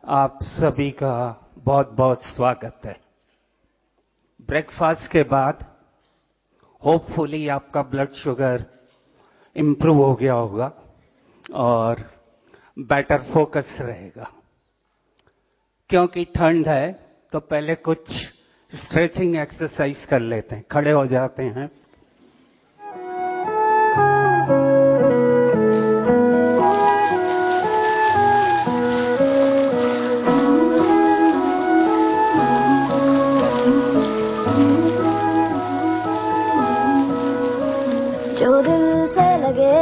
आप सभी का बहुत बहुत स्वागत है। ब्रेकफास्ट के बाद होपफुली आपका ब्लड शुगर इम्प्रूव हो गया होगा और बेटर फोकस रहेगा। क्योंकि ठंड है तो पहले कुछ स्ट्रेचिंग एक्सरसाइज कर लेते हैं। खड़े हो जाते हैं। जो दिल से लगे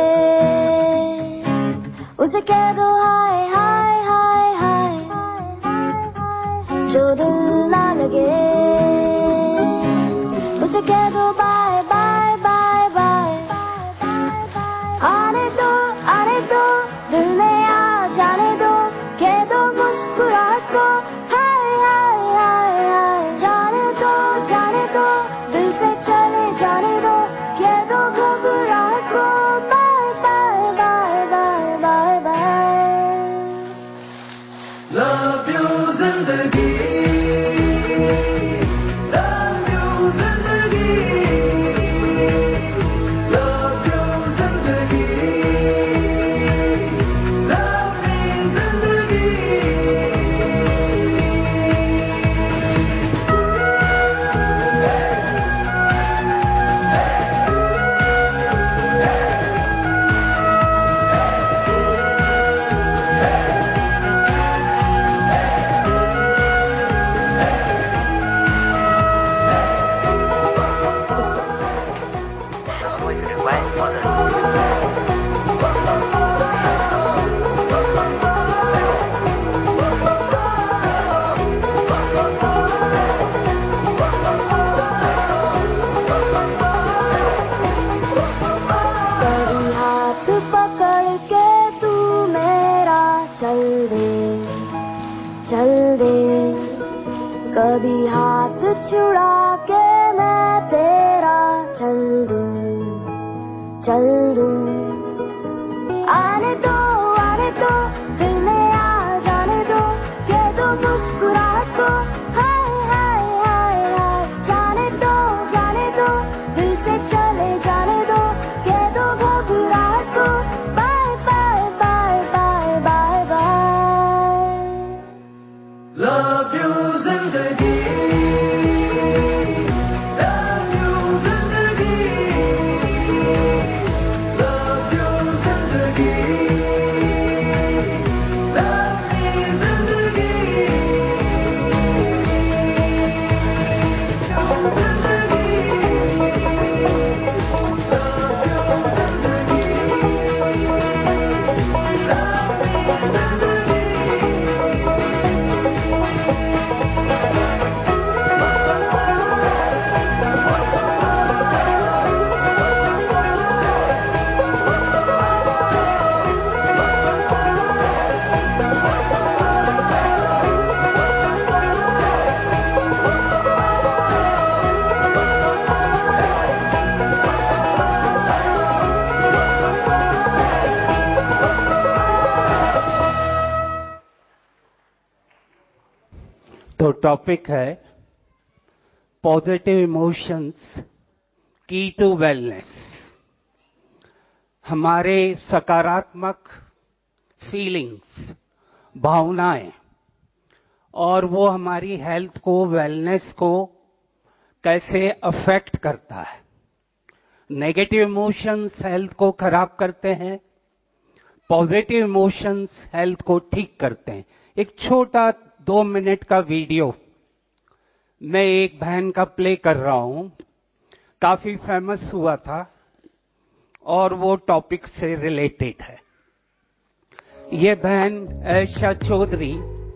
उसे कह दो हाय हाय हाय हाय, जो दिल ना लगे उसे कह दो बाय बाय बाय बाय। आने दो दिल में आ जाने दो, कह दो मुस्कुराहट को हाय हाय हाय हाय। जाने दो दिल से चले जाने दो, कह दो घबराहट को bye bye bye bye bye bye. Love you जिंदगी, love you जिंदगी, love you जिंदगी, love me जिंदगी। कभी हाथ पकड़ के तू मेरा चल दे, कभी हाथ छुड़ा के मैं तेरा चल दूं। आने दो दिल में आ जाने दो, कह दो मुस्कुराहट को हाय हाय हाय हाय। जाने दो दिल से चले जाने दो, कह दो घबराहट को bye bye bye bye bye bye. Love you जिंदगी, love you जिंदगी, love you जिंदगी, love me जिंदगी। तो टॉपिक है positive emotions key to wellness. हमारे सकारात्मक फीलिंग्स, भावनाएं, और वो हमारी हेल्थ को, वेलनेस को कैसे अफेक्ट करता है। नेगेटिव इमोशंस हेल्थ को खराब करते हैं, पॉजिटिव इमोशंस हेल्थ को ठीक करते हैं। एक छोटा 2 मिनट का वीडियो मैं एक बहन का प्ले कर रहा हूं, काफी फेमस हुआ था और वो टॉपिक से रिलेटेड है। ये बहन ऐशा चौधरी,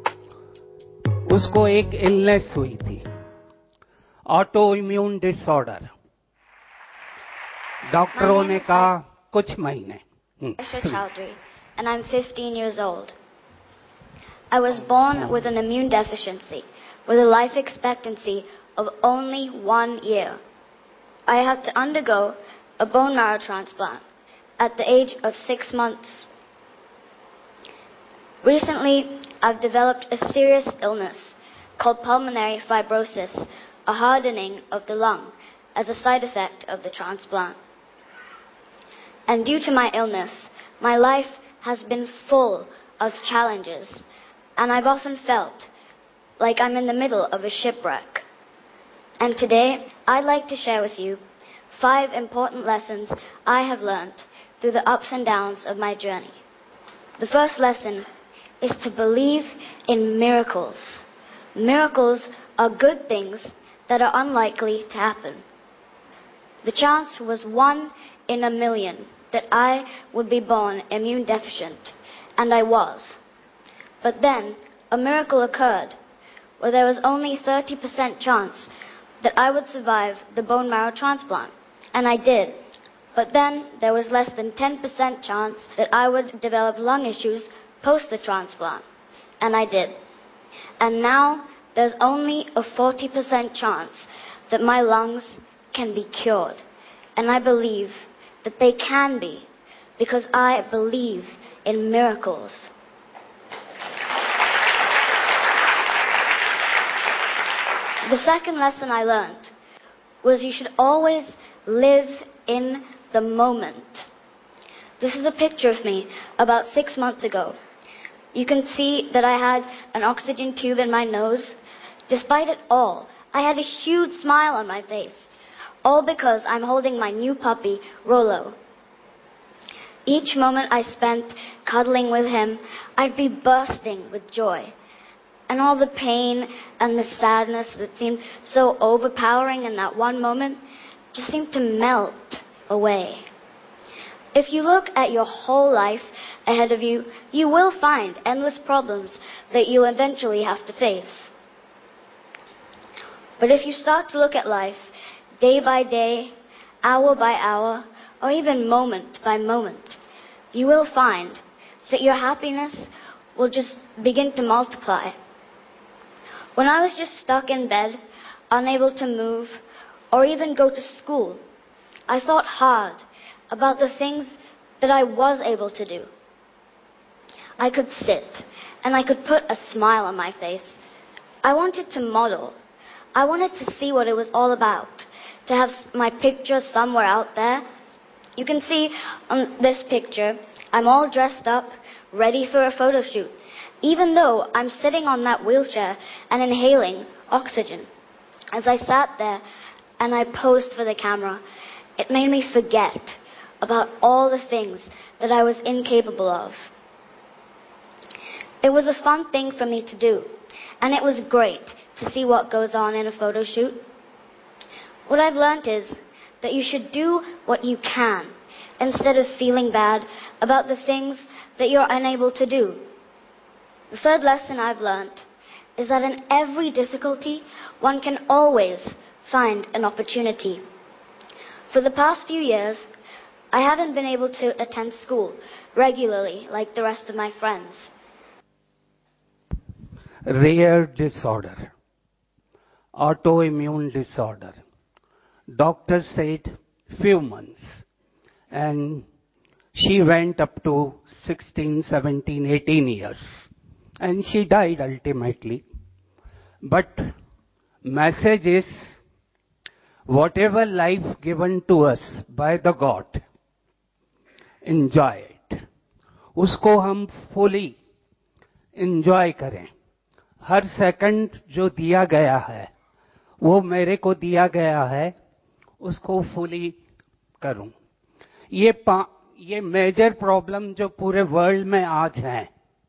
उसको एक इलनेस हुई थी, ऑटो इम्यून डिसऑर्डर। डॉक्टरों ने कहा कुछ महीने। Aisha Chowdhury, and I'm 15 years old. I was born with an immune deficiency with a life expectancy of only 1 year. I had to undergo a bone marrow transplant at the age of 6 months. Recently, I've developed a serious illness called pulmonary fibrosis, a hardening of the lung as a side effect of the transplant. And due to my illness, my life has been full of challenges, and I've often felt like I'm in the middle of a shipwreck. And today, I'd like to share with you 5 important lessons I have learned through the ups and downs of my journey. The first lesson is to believe in miracles. Miracles are good things that are unlikely to happen. The chance was 1 in a million that I would be born immune deficient, and I was. But then, a miracle occurred where there was only 30% chance that I would survive the bone marrow transplant, and I did. But then there was less than 10% chance that I would develop lung issues post the transplant, and I did. And now there's only a 40% chance that my lungs can be cured, and I believe that they can be because I believe in miracles. The second lesson I learned was you should always live in the moment. This is a picture of me about 6 months ago. You can see that I had an oxygen tube in my nose. Despite it all, I had a huge smile on my face, all because I'm holding my new puppy, Rolo. Each moment I spent cuddling with him, I'd be bursting with joy. And all the pain and the sadness that seemed so overpowering in that one moment just seemed to melt away. If you look at your whole life ahead of you, you will find endless problems that you'll eventually have to face. But if you start to look at life day by day, hour by hour, or even moment by moment, you will find that your happiness will just begin to multiply. When I was just stuck in bed, unable to move, or even go to school, I thought hard about the things that I was able to do. I could sit, and I could put a smile on my face. I wanted to model. I wanted to see what it was all about, to have my picture somewhere out there. You can see on this picture, I'm all dressed up, ready for a photo shoot, even though I'm sitting on that wheelchair and inhaling oxygen. As I sat there and I posed for the camera, it made me forget about all the things that I was incapable of. It was a fun thing for me to do, and it was great to see what goes on in a photo shoot. What I've learned is that you should do what you can instead of feeling bad about the things that you're unable to do. The third lesson I've learned is that in every difficulty, one can always find an opportunity. For the past few years, I haven't been able to attend school regularly like the rest of my friends. Rare disorder, autoimmune disorder. Doctor said few months, and she went up to 16, 17, 18 years, and she died ultimately. But message is, whatever life given to us by the God, enjoy it. उसको हम fully enjoy करें. हर second जो दिया गया है, वो मेरे को दिया गया है, उसको फुली करूं. ये मेजर प्रॉब्लम जो पूरे वर्ल्ड में आज है,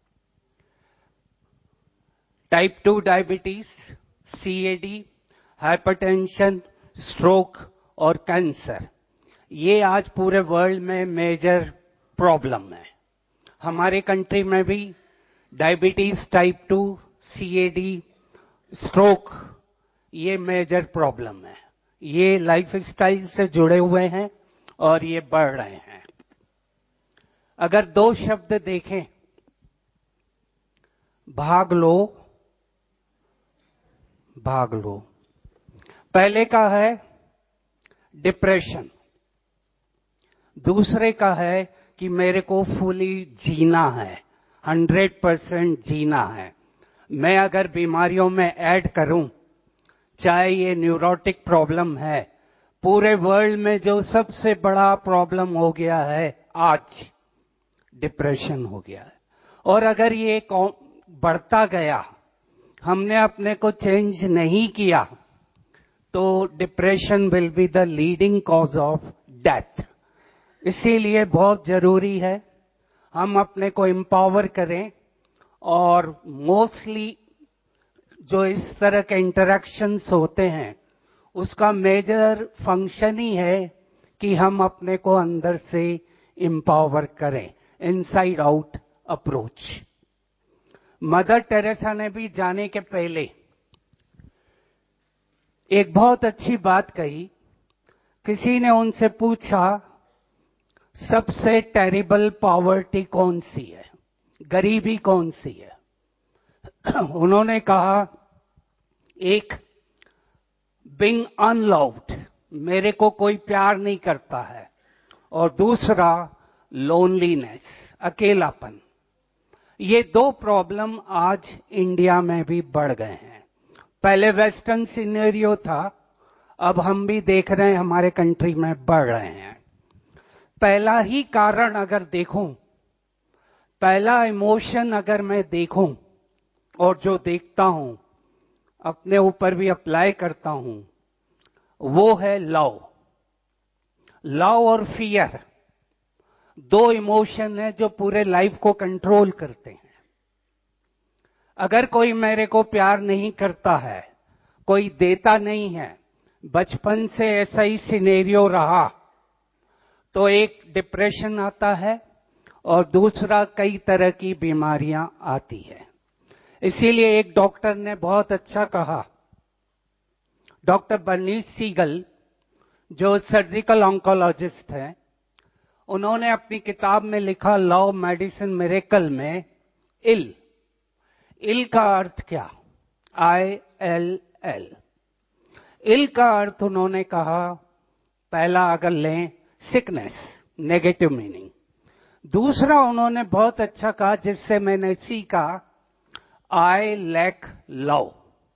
type 2 diabetes, CAD, hypertension, stroke और कैंसर, ये आज पूरे वर्ल्ड में मेजर प्रॉब्लम है. हमारे कंट्री में भी डायबिटीज, टाइप 2, सीएडी, स्ट्रोक, ये मेजर प्रॉब्लम है. ये लाइफस्टाइल से जुड़े हुए हैं और ये बढ़ रहे हैं. अगर 2 शब्द देखें, भाग लो, भाग लो. पहले का है डिप्रेशन, दूसरे का है कि मेरे को फुली जीना है, 100% जीना है। मैं अगर बीमारियों में ऐड करूं, चाहे ये न्यूरोटिक प्रॉब्लम है, पूरे वर्ल्ड में जो सबसे बड़ा प्रॉब्लम हो गया है आज, डिप्रेशन हो गया है। और अगर ये बढ़ता गया, हमने अपने को चेंज नहीं किया, तो depression will be the leading cause of death. इसीलिए बहुत जरूरी है हम अपने को एम्पावर करें, और मोस्टली जो इस तरह के इंटरेक्शंस होते हैं, उसका मेजर फंक्शन ही है कि हम अपने को अंदर से एम्पावर करें, inside out approach. Mother Teresa ने भी जाने के पहले एक बहुत अच्छी बात कही। किसी ने उनसे पूछा, सबसे टेरिबल पॉवर्टी कौन सी है, गरीबी कौन सी है? उन्होंने कहा, एक बीइंग अनलव्ड, मेरे को कोई प्यार नहीं करता है, और दूसरा लोनलीनेस, अकेलापन। ये दो प्रॉब्लम आज इंडिया में भी बढ़ गए हैं। पहले वेस्टर्न सिनेरियो था, अब हम भी देख रहे हैं हमारे कंट्री में बढ़ रहे हैं। पहला ही कारण अगर देखूं, पहला इमोशन अगर मैं देखूं, और जो देखता हूं अपने ऊपर भी अप्लाई करता हूं, वो है लव। लव और फियर, दो इमोशन है जो पूरे लाइफ को कंट्रोल करते हैं। अगर कोई मेरे को प्यार नहीं करता है, कोई देता नहीं है, बचपन से ऐसा ही सिनेरियो रहा, तो एक डिप्रेशन आता है, और दूसरा कई तरह की बीमारियां आती है। इसीलिए एक डॉक्टर ने बहुत अच्छा कहा, डॉक्टर बर्नीस सीगल, जो सर्जिकल ऑन्कोलॉजिस्ट हैं, उन्होंने अपनी किताब में लिखा, लव मेडिसिन मिरेकल में, इल का अर्थ क्या? ILL। इल का अर्थ उन्होंने कहा, पहला अगर लें सिकनेस, नेगेटिव मीनिंग। दूसरा उन्होंने बहुत अच्छा कहा, जिससे मैंने सीखा, I lack love.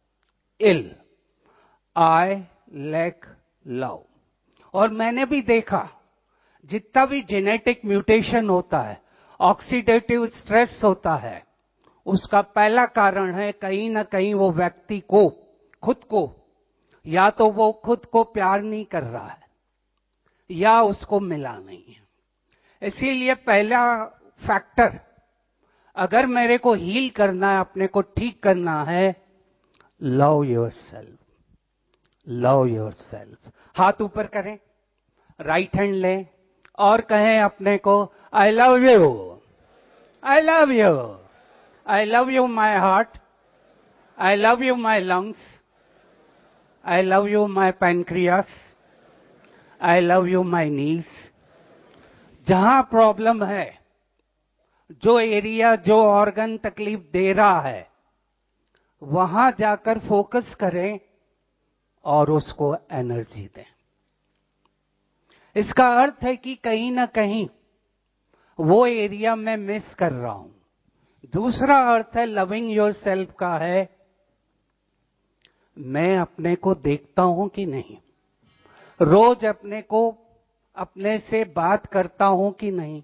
I lack love. और मैंने भी देखा, जितना भी जेनेटिक म्यूटेशन होता है, ऑक्सीडेटिव स्ट्रेस होता है, उसका पहला कारण है कहीं ना कहीं वो व्यक्ति को, खुद को, या तो वो खुद को प्यार नहीं कर रहा है, या उसको मिला नहीं है। इसीलिए पहला फैक्टर, अगर मेरे को हील करना है, अपने को ठीक करना है, लव योरसेल्फ। Love yourself. हाथ ऊपर करें, राइट हैंड लें, और कहें अपने को, I love you, I love you, I love you my heart, I love you my lungs, I love you my pancreas, I love you my knees. जहां problem है, जो एरिया, जो ऑर्गन तकलीफ दे रहा है, वहां जाकर फोकस करें और उसको एनर्जी दें। इसका अर्थ है कि कहीं ना कहीं वो एरिया मैं मिस कर रहा हूं। दूसरा अर्थ है लविंग योरसेल्फ का है, मैं अपने को देखता हूं कि नहीं, रोज अपने को, अपने से बात करता हूं कि नहीं।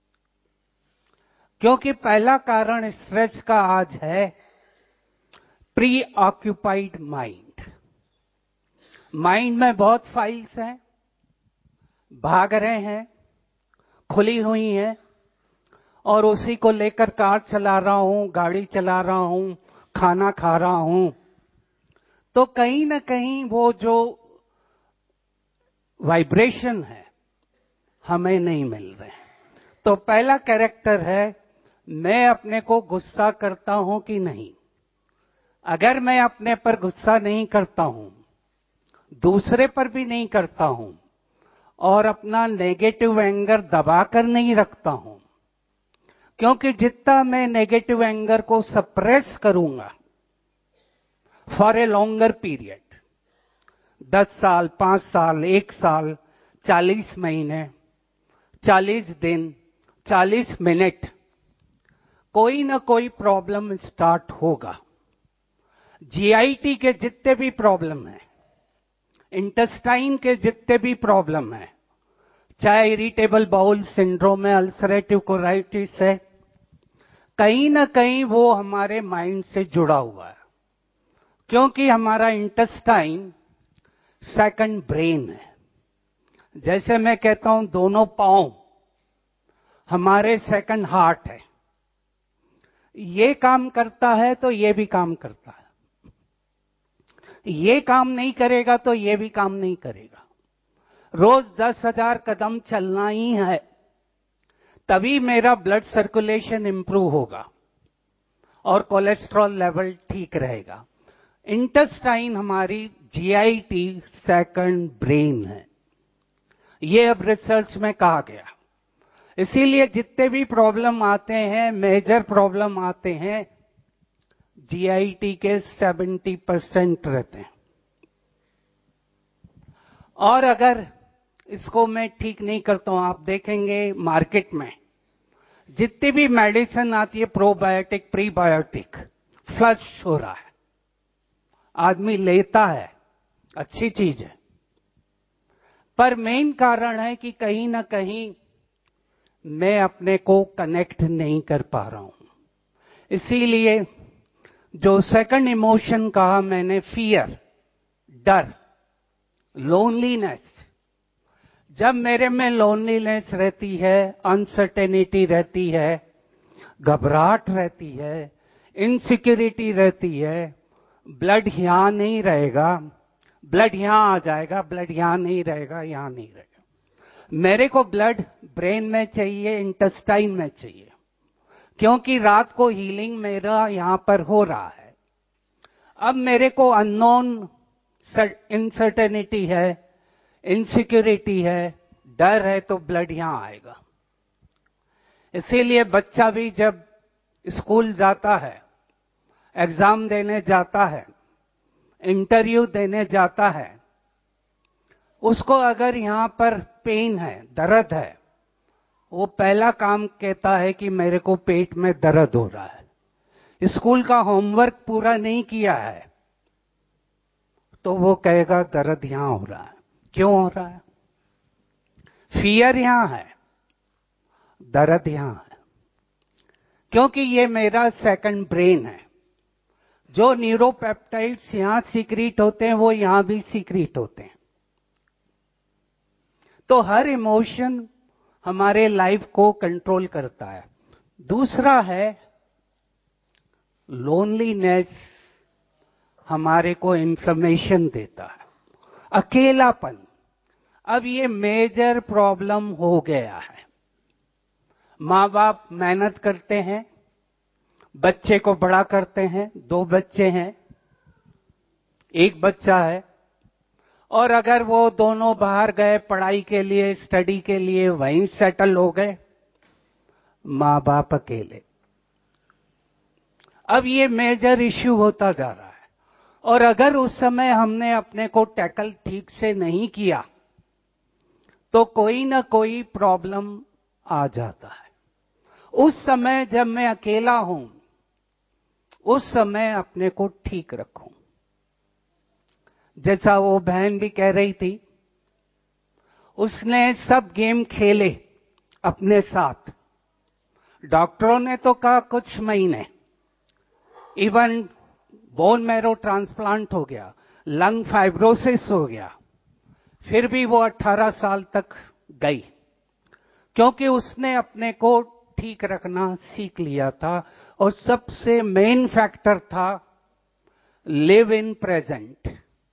क्योंकि पहला कारण स्ट्रेस का आज है प्री ऑक्यूपाइड माइंड। माइंड में बहुत फाइल्स हैं, भाग रहे हैं, खुली हुई हैं, और उसी को लेकर कार चला रहा हूं, गाड़ी चला रहा हूं, खाना खा रहा हूं, तो कहीं ना कहीं वो जो वाइब्रेशन है हमें नहीं मिल रहे। तो पहला कैरेक्टर है, मैं अपने को गुस्सा करता हूं कि नहीं। अगर मैं अपने पर गुस्सा नहीं करता हूं, दूसरे पर भी नहीं करता हूं, और अपना नेगेटिव एंगर दबाकर नहीं रखता हूं, क्योंकि जितना मैं नेगेटिव एंगर को सप्रेस करूंगा फॉर ए लॉन्गर पीरियड, 10 साल, 5 साल, 1 साल, 40 महीने, 40 दिन, 40 मिनट, कोई ना कोई प्रॉब्लम स्टार्ट होगा। जीआईटी के जितने भी प्रॉब्लम हैं, इंटेस्टाइन के जितने भी प्रॉब्लम हैं, चाहे इरिटेबल बाउल सिंड्रोम है, अल्सरेटिव कोलाइटिस है, कहीं ना कहीं वो हमारे माइंड से जुड़ा हुआ है। क्योंकि हमारा इंटेस्टाइन सेकंड ब्रेन है। जैसे मैं कहता हूं दोनों पांव हमारे सेकंड हार्ट है। ये काम करता है तो ये भी काम करता है, ये काम नहीं करेगा तो ये भी काम नहीं करेगा। रोज 10,000 कदम चलना ही है, तभी मेरा ब्लड सर्कुलेशन इंप्रूव होगा और कोलेस्ट्रॉल लेवल ठीक रहेगा। इंटेस्टाइन हमारी जीआईटी सेकंड ब्रेन है, ये अब रिसर्च में कहा गया। इसीलिए जितने भी प्रॉब्लम आते हैं, मेजर प्रॉब्लम आते हैं, जीआईटी के 70% रहते हैं। और अगर इसको मैं ठीक नहीं करता हूं, आप देखेंगे मार्केट में जितनी भी मेडिसिन आती है, प्रोबायोटिक, प्रीबायोटिक, फ्लश हो रहा है। आदमी लेता है, अच्छी चीज है, पर मेन कारण है कि कहीं ना कहीं मैं अपने को कनेक्ट नहीं कर पा रहा हूं। इसीलिए जो सेकंड इमोशन कहा मैंने, फियर, डर, लोनलीनेस, जब मेरे में लोनलीनेस रहती है, अनसर्टेनिटी रहती है, घबराहट रहती है, इनसिक्योरिटी रहती है, ब्लड यहां नहीं रहेगा, ब्लड यहां आ जाएगा, ब्लड यहां नहीं रहेगा, यहां नहीं रहेगा। मेरे को ब्लड ब्रेन में चाहिए, इंटेस्टाइन में चाहिए, क्योंकि रात को हीलिंग मेरा यहां पर हो रहा है। अब मेरे को अननोन इनसर्टेनिटी है, इनसिक्योरिटी है, डर है, तो ब्लड यहां आएगा। इसीलिए बच्चा भी जब स्कूल जाता है, एग्जाम देने जाता है, इंटरव्यू देने जाता है, उसको अगर यहां पर पेन है, दर्द है, वो पहला काम कहता है कि मेरे को पेट में दर्द हो रहा है। स्कूल का होमवर्क पूरा नहीं किया है तो वो कहेगा दर्द यहां हो रहा है। क्यों हो रहा है? फियर यहां है, दर्द यहां है, क्योंकि ये मेरा सेकंड ब्रेन है। जो न्यूरोपेप्टाइड्स यहां सीक्रेट होते हैं वो यहां भी सीक्रेट होते हैं। तो हर इमोशन हमारे लाइफ को कंट्रोल करता है। दूसरा है लोनलीनेस, हमारे को इन्फ्लेमेशन देता है, अकेलापन। अब ये मेजर प्रॉब्लम हो गया है। माँ बाप मेहनत करते हैं, बच्चे को बड़ा करते हैं, 2 बच्चे हैं, 1 बच्चा है, और अगर वो दोनों बाहर गए पढ़ाई के लिए, स्टडी के लिए, वहीं सेटल हो गए, माँ बाप अकेले। अब ये मेजर इश्यू होता जा रहा है। और अगर उस समय हमने अपने को टैकल ठीक से नहीं किया तो कोई ना कोई प्रॉब्लम आ जाता है। उस समय जब मैं अकेला हूं, उस समय अपने को ठीक रखूं। जैसा वो बहन भी कह रही थी, उसने सब गेम खेले अपने साथ। डॉक्टरों ने तो कहा कुछ महीने, इवन बोन मैरो ट्रांसप्लांट हो गया, लंग फाइब्रोसिस हो गया, फिर भी वो 18 साल तक गई, क्योंकि उसने अपने को ठीक रखना सीख लिया था। और सबसे मेन फैक्टर था लिव इन प्रेजेंट,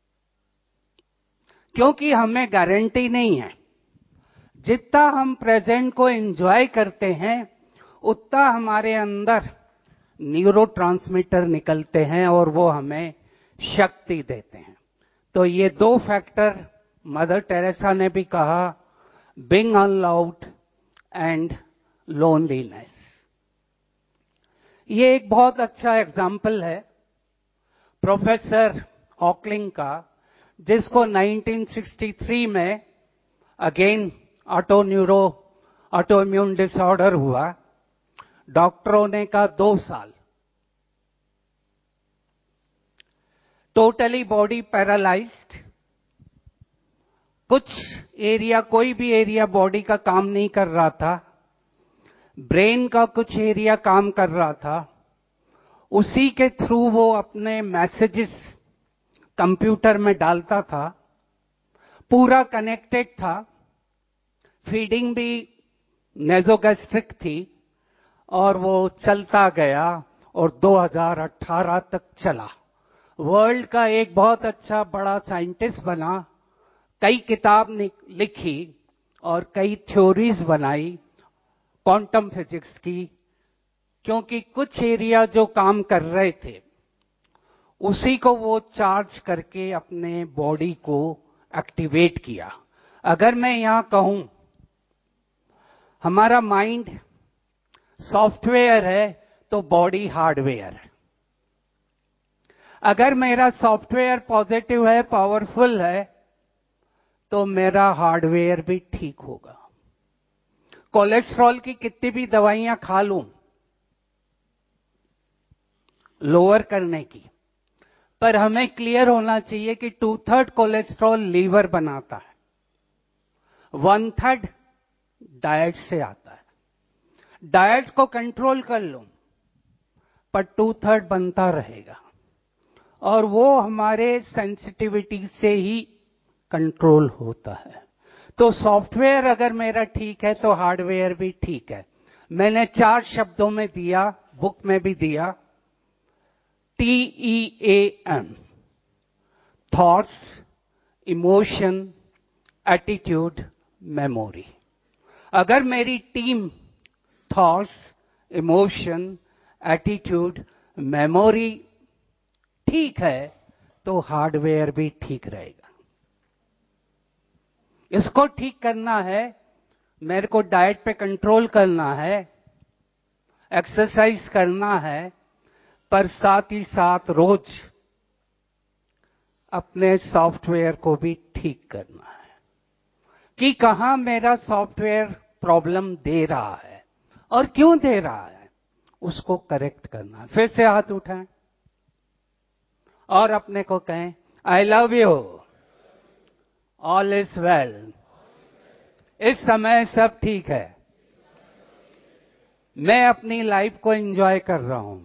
क्योंकि हमें गारंटी नहीं है। जितना हम प्रेजेंट को एंजॉय करते हैं, उतना हमारे अंदर न्यूरोट्रांसमीटर निकलते हैं और वो हमें शक्ति देते हैं। तो ये 2 फैक्टर मदर टेरेसा ने भी कहा, बीइंग अनलव्ड एंड लोनलीनेस। ये एक बहुत अच्छा एग्जाम्पल है प्रोफेसर हॉकलिंग का, जिसको 1963 में अगेन ऑटो इम्यून डिसऑर्डर हुआ। डॉक्टरों ने कहा 2 साल। टोटली बॉडी पैरालाइज्ड, कुछ एरिया, कोई भी एरिया बॉडी का काम नहीं कर रहा था, ब्रेन का कुछ एरिया काम कर रहा था, उसी के थ्रू वो अपने मैसेजेस कंप्यूटर में डालता था, पूरा कनेक्टेड था, फीडिंग भी नेजोगैस्ट्रिक थी, और वो चलता गया और 2018 तक चला। वर्ल्ड का एक बहुत अच्छा बड़ा साइंटिस्ट बना, कई किताब लिखी और कई थ्योरीज बनाई क्वांटम फिजिक्स की, क्योंकि कुछ एरिया जो काम कर रहे थे उसी को वो चार्ज करके अपने बॉडी को एक्टिवेट किया। अगर मैं यहां कहूं हमारा माइंड सॉफ्टवेयर है तो बॉडी हार्डवेयर है। अगर मेरा सॉफ्टवेयर पॉजिटिव है, पावरफुल है, तो मेरा हार्डवेयर भी ठीक होगा। कोलेस्ट्रॉल की कितनी भी दवाइयां खा लूं लोअर करने की, पर हमें क्लियर होना चाहिए कि 2/3 कोलेस्ट्रॉल लीवर बनाता है, 1/3 डाइट से आता है। डाइट को कंट्रोल कर लूं पर 2/3 बनता रहेगा, और वो हमारे सेंसिटिविटी से ही कंट्रोल होता है। तो सॉफ्टवेयर अगर मेरा ठीक है तो हार्डवेयर भी ठीक है। मैंने 4 शब्दों में दिया, बुक में भी दिया, TEAM, thoughts, emotion, attitude, memory. अगर मेरी team thoughts, emotion, attitude, memory ठीक है तो हार्डवेयर भी ठीक रहेगा। इसको ठीक करना है, मेरे को डाइट पे कंट्रोल करना है, एक्सरसाइज करना है, पर साथ ही साथ रोज अपने सॉफ्टवेयर को भी ठीक करना है कि कहां मेरा सॉफ्टवेयर प्रॉब्लम दे रहा है और क्यों दे रहा है, उसको करेक्ट करना है। फिर से हाथ उठाएं और अपने को कहें, I love you, all is well. इस समय सब ठीक है, मैं अपनी लाइफ को एंजॉय कर रहा हूं,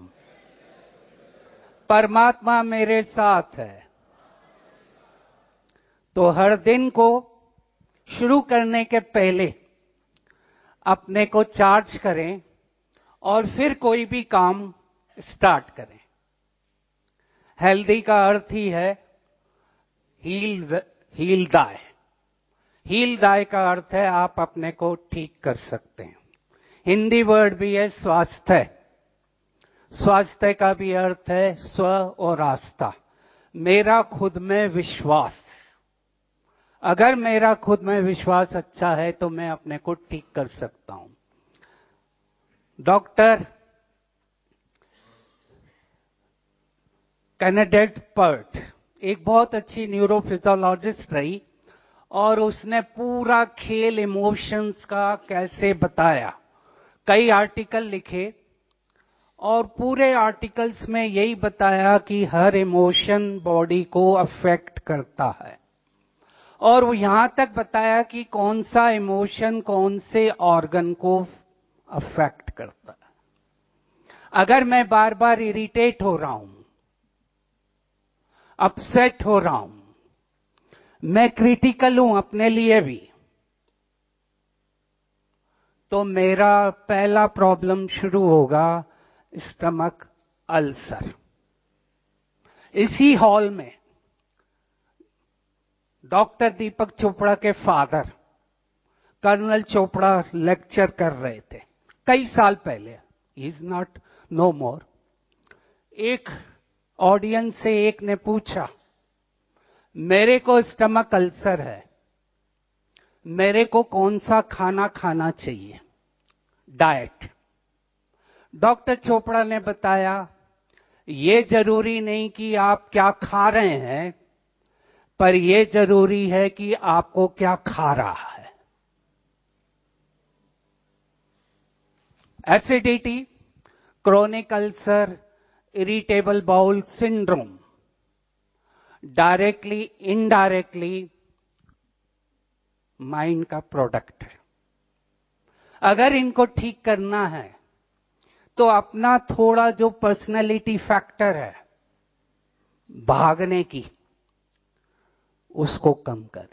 परमात्मा मेरे साथ है। तो हर दिन को शुरू करने के पहले अपने को चार्ज करें और फिर कोई भी काम स्टार्ट करें। हेल्दी का अर्थ ही है हील दाय। हील दाय का अर्थ है आप अपने को ठीक कर सकते हैं। हिंदी वर्ड भी है स्वास्थ्य। स्वास्थ्य का भी अर्थ है स्व और आस्था, मेरा खुद में विश्वास। अगर मेरा खुद में विश्वास अच्छा है तो मैं अपने को ठीक कर सकता हूं। डॉक्टर कैनेडेट पर्ट एक बहुत अच्छी न्यूरोफिजियोलॉजिस्ट रही, और उसने पूरा खेल इमोशंस का कैसे बताया, कई आर्टिकल लिखे, और पूरे आर्टिकल्स में यही बताया कि हर इमोशन बॉडी को अफेक्ट करता है, और वो यहां तक बताया कि कौन सा इमोशन कौन से ऑर्गन को अफेक्ट करता है। अगर मैं बार बार इरिटेट हो रहा हूं, अपसेट हो रहा हूं, मैं क्रिटिकल हूं अपने लिए भी, तो मेरा पहला प्रॉब्लम शुरू होगा स्टमक अल्सर। इसी हॉल में डॉक्टर दीपक चोपड़ा के फादर कर्नल चोपड़ा लेक्चर कर रहे थे कई साल पहले, he is not no more. एक ऑडियंस से एक ने पूछा, मेरे को स्टमक अल्सर है, मेरे को कौन सा खाना खाना चाहिए, डाइट। डॉक्टर चोपड़ा ने बताया, ये जरूरी नहीं कि आप क्या खा रहे हैं, पर यह जरूरी है कि आपको क्या खा रहा है। Acidity, chronic ulcer, irritable bowel syndrome directly indirectly mind का प्रोडक्ट है। अगर इनको ठीक करना है तो अपना थोड़ा जो पर्सनैलिटी फैक्टर है भागने की, उसको कम करें।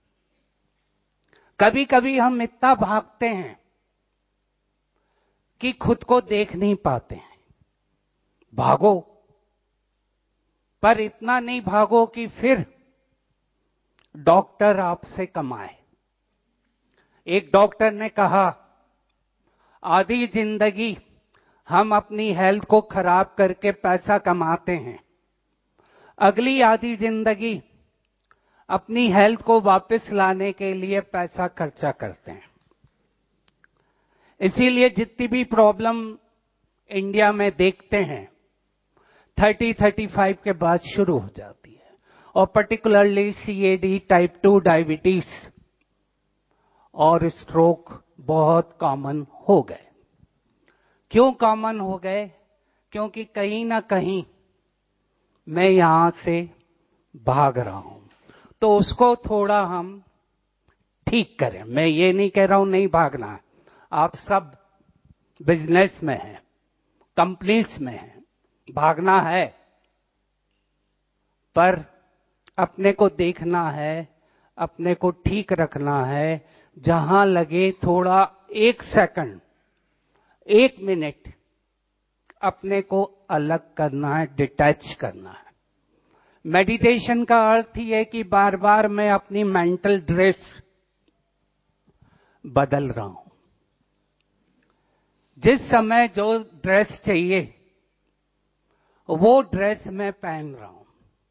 कभी कभी हम इतना भागते हैं कि खुद को देख नहीं पाते हैं। भागो, पर इतना नहीं भागो कि फिर डॉक्टर आपसे कमाए। एक डॉक्टर ने कहा, आधी जिंदगी हम अपनी हेल्थ को खराब करके पैसा कमाते हैं, अगली आधी जिंदगी अपनी हेल्थ को वापस लाने के लिए पैसा खर्चा करते हैं। इसीलिए जितनी भी प्रॉब्लम इंडिया में देखते हैं 30-35 के बाद शुरू हो जाती है, और पर्टिकुलरली सीएडी, टाइप 2 डायबिटीज और स्ट्रोक बहुत कॉमन हो गए। क्यों कॉमन हो गए? क्योंकि कहीं ना कहीं मैं यहां से भाग रहा हूं, तो उसको थोड़ा हम ठीक करें। मैं ये नहीं कह रहा हूं नहीं भागना है, आप सब बिजनेस में हैं, कंपनीज में हैं, भागना है, पर अपने को देखना है, अपने को ठीक रखना है। जहां लगे थोड़ा 1 सेकंड, 1 मिनट अपने को अलग करना है, डिटैच करना है। मेडिटेशन का अर्थ ही है कि बार बार मैं अपनी मेंटल ड्रेस बदल रहा हूं। जिस समय जो ड्रेस चाहिए वो ड्रेस मैं पहन रहा हूं।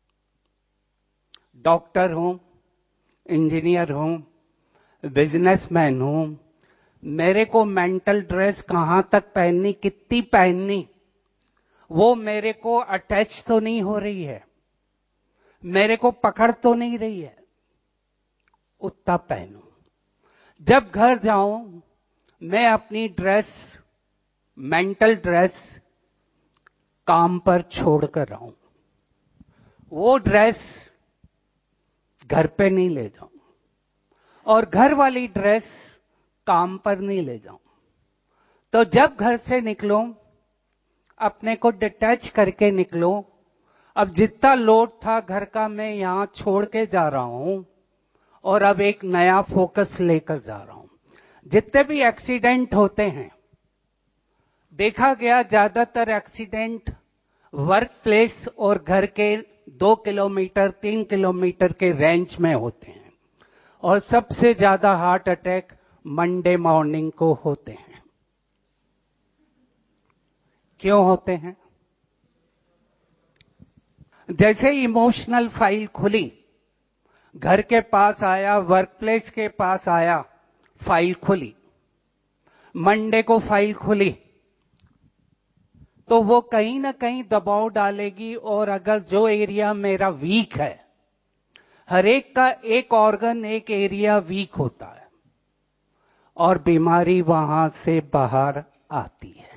डॉक्टर हूं, इंजीनियर हूं, बिजनेसमैन हूं, मेरे को मेंटल ड्रेस कहां तक पहननी, कितनी पहननी, वो मेरे को अटैच तो नहीं हो रही है, मेरे को पकड़ तो नहीं रही है, उतना पहनूं। जब घर जाऊं मैं अपनी ड्रेस, मेंटल ड्रेस काम पर छोड़कर आऊं। वो ड्रेस घर पे नहीं ले जाऊं, और घर वाली ड्रेस काम पर नहीं ले जाऊं। तो जब घर से निकलो अपने को डिटैच करके निकलो। अब जितना लोड था घर का मैं यहां छोड़ के जा रहा हूं, और अब एक नया फोकस लेकर जा रहा हूं। जितने भी एक्सीडेंट होते हैं, देखा गया ज्यादातर एक्सीडेंट वर्क प्लेस और घर के 2 किलोमीटर 3 किलोमीटर के रेंज में होते हैं, और सबसे ज्यादा हार्ट अटैक मंडे मॉर्निंग को होते हैं। क्यों होते हैं? जैसे इमोशनल फाइल खुली, घर के पास आया, वर्क प्लेस के पास आया, फाइल खुली, मंडे को फाइल खुली, तो वो कहीं ना कहीं दबाव डालेगी। और अगर जो एरिया मेरा वीक है, हर एक का एक ऑर्गन, एक एरिया वीक होता है, और बीमारी वहां से बाहर आती है,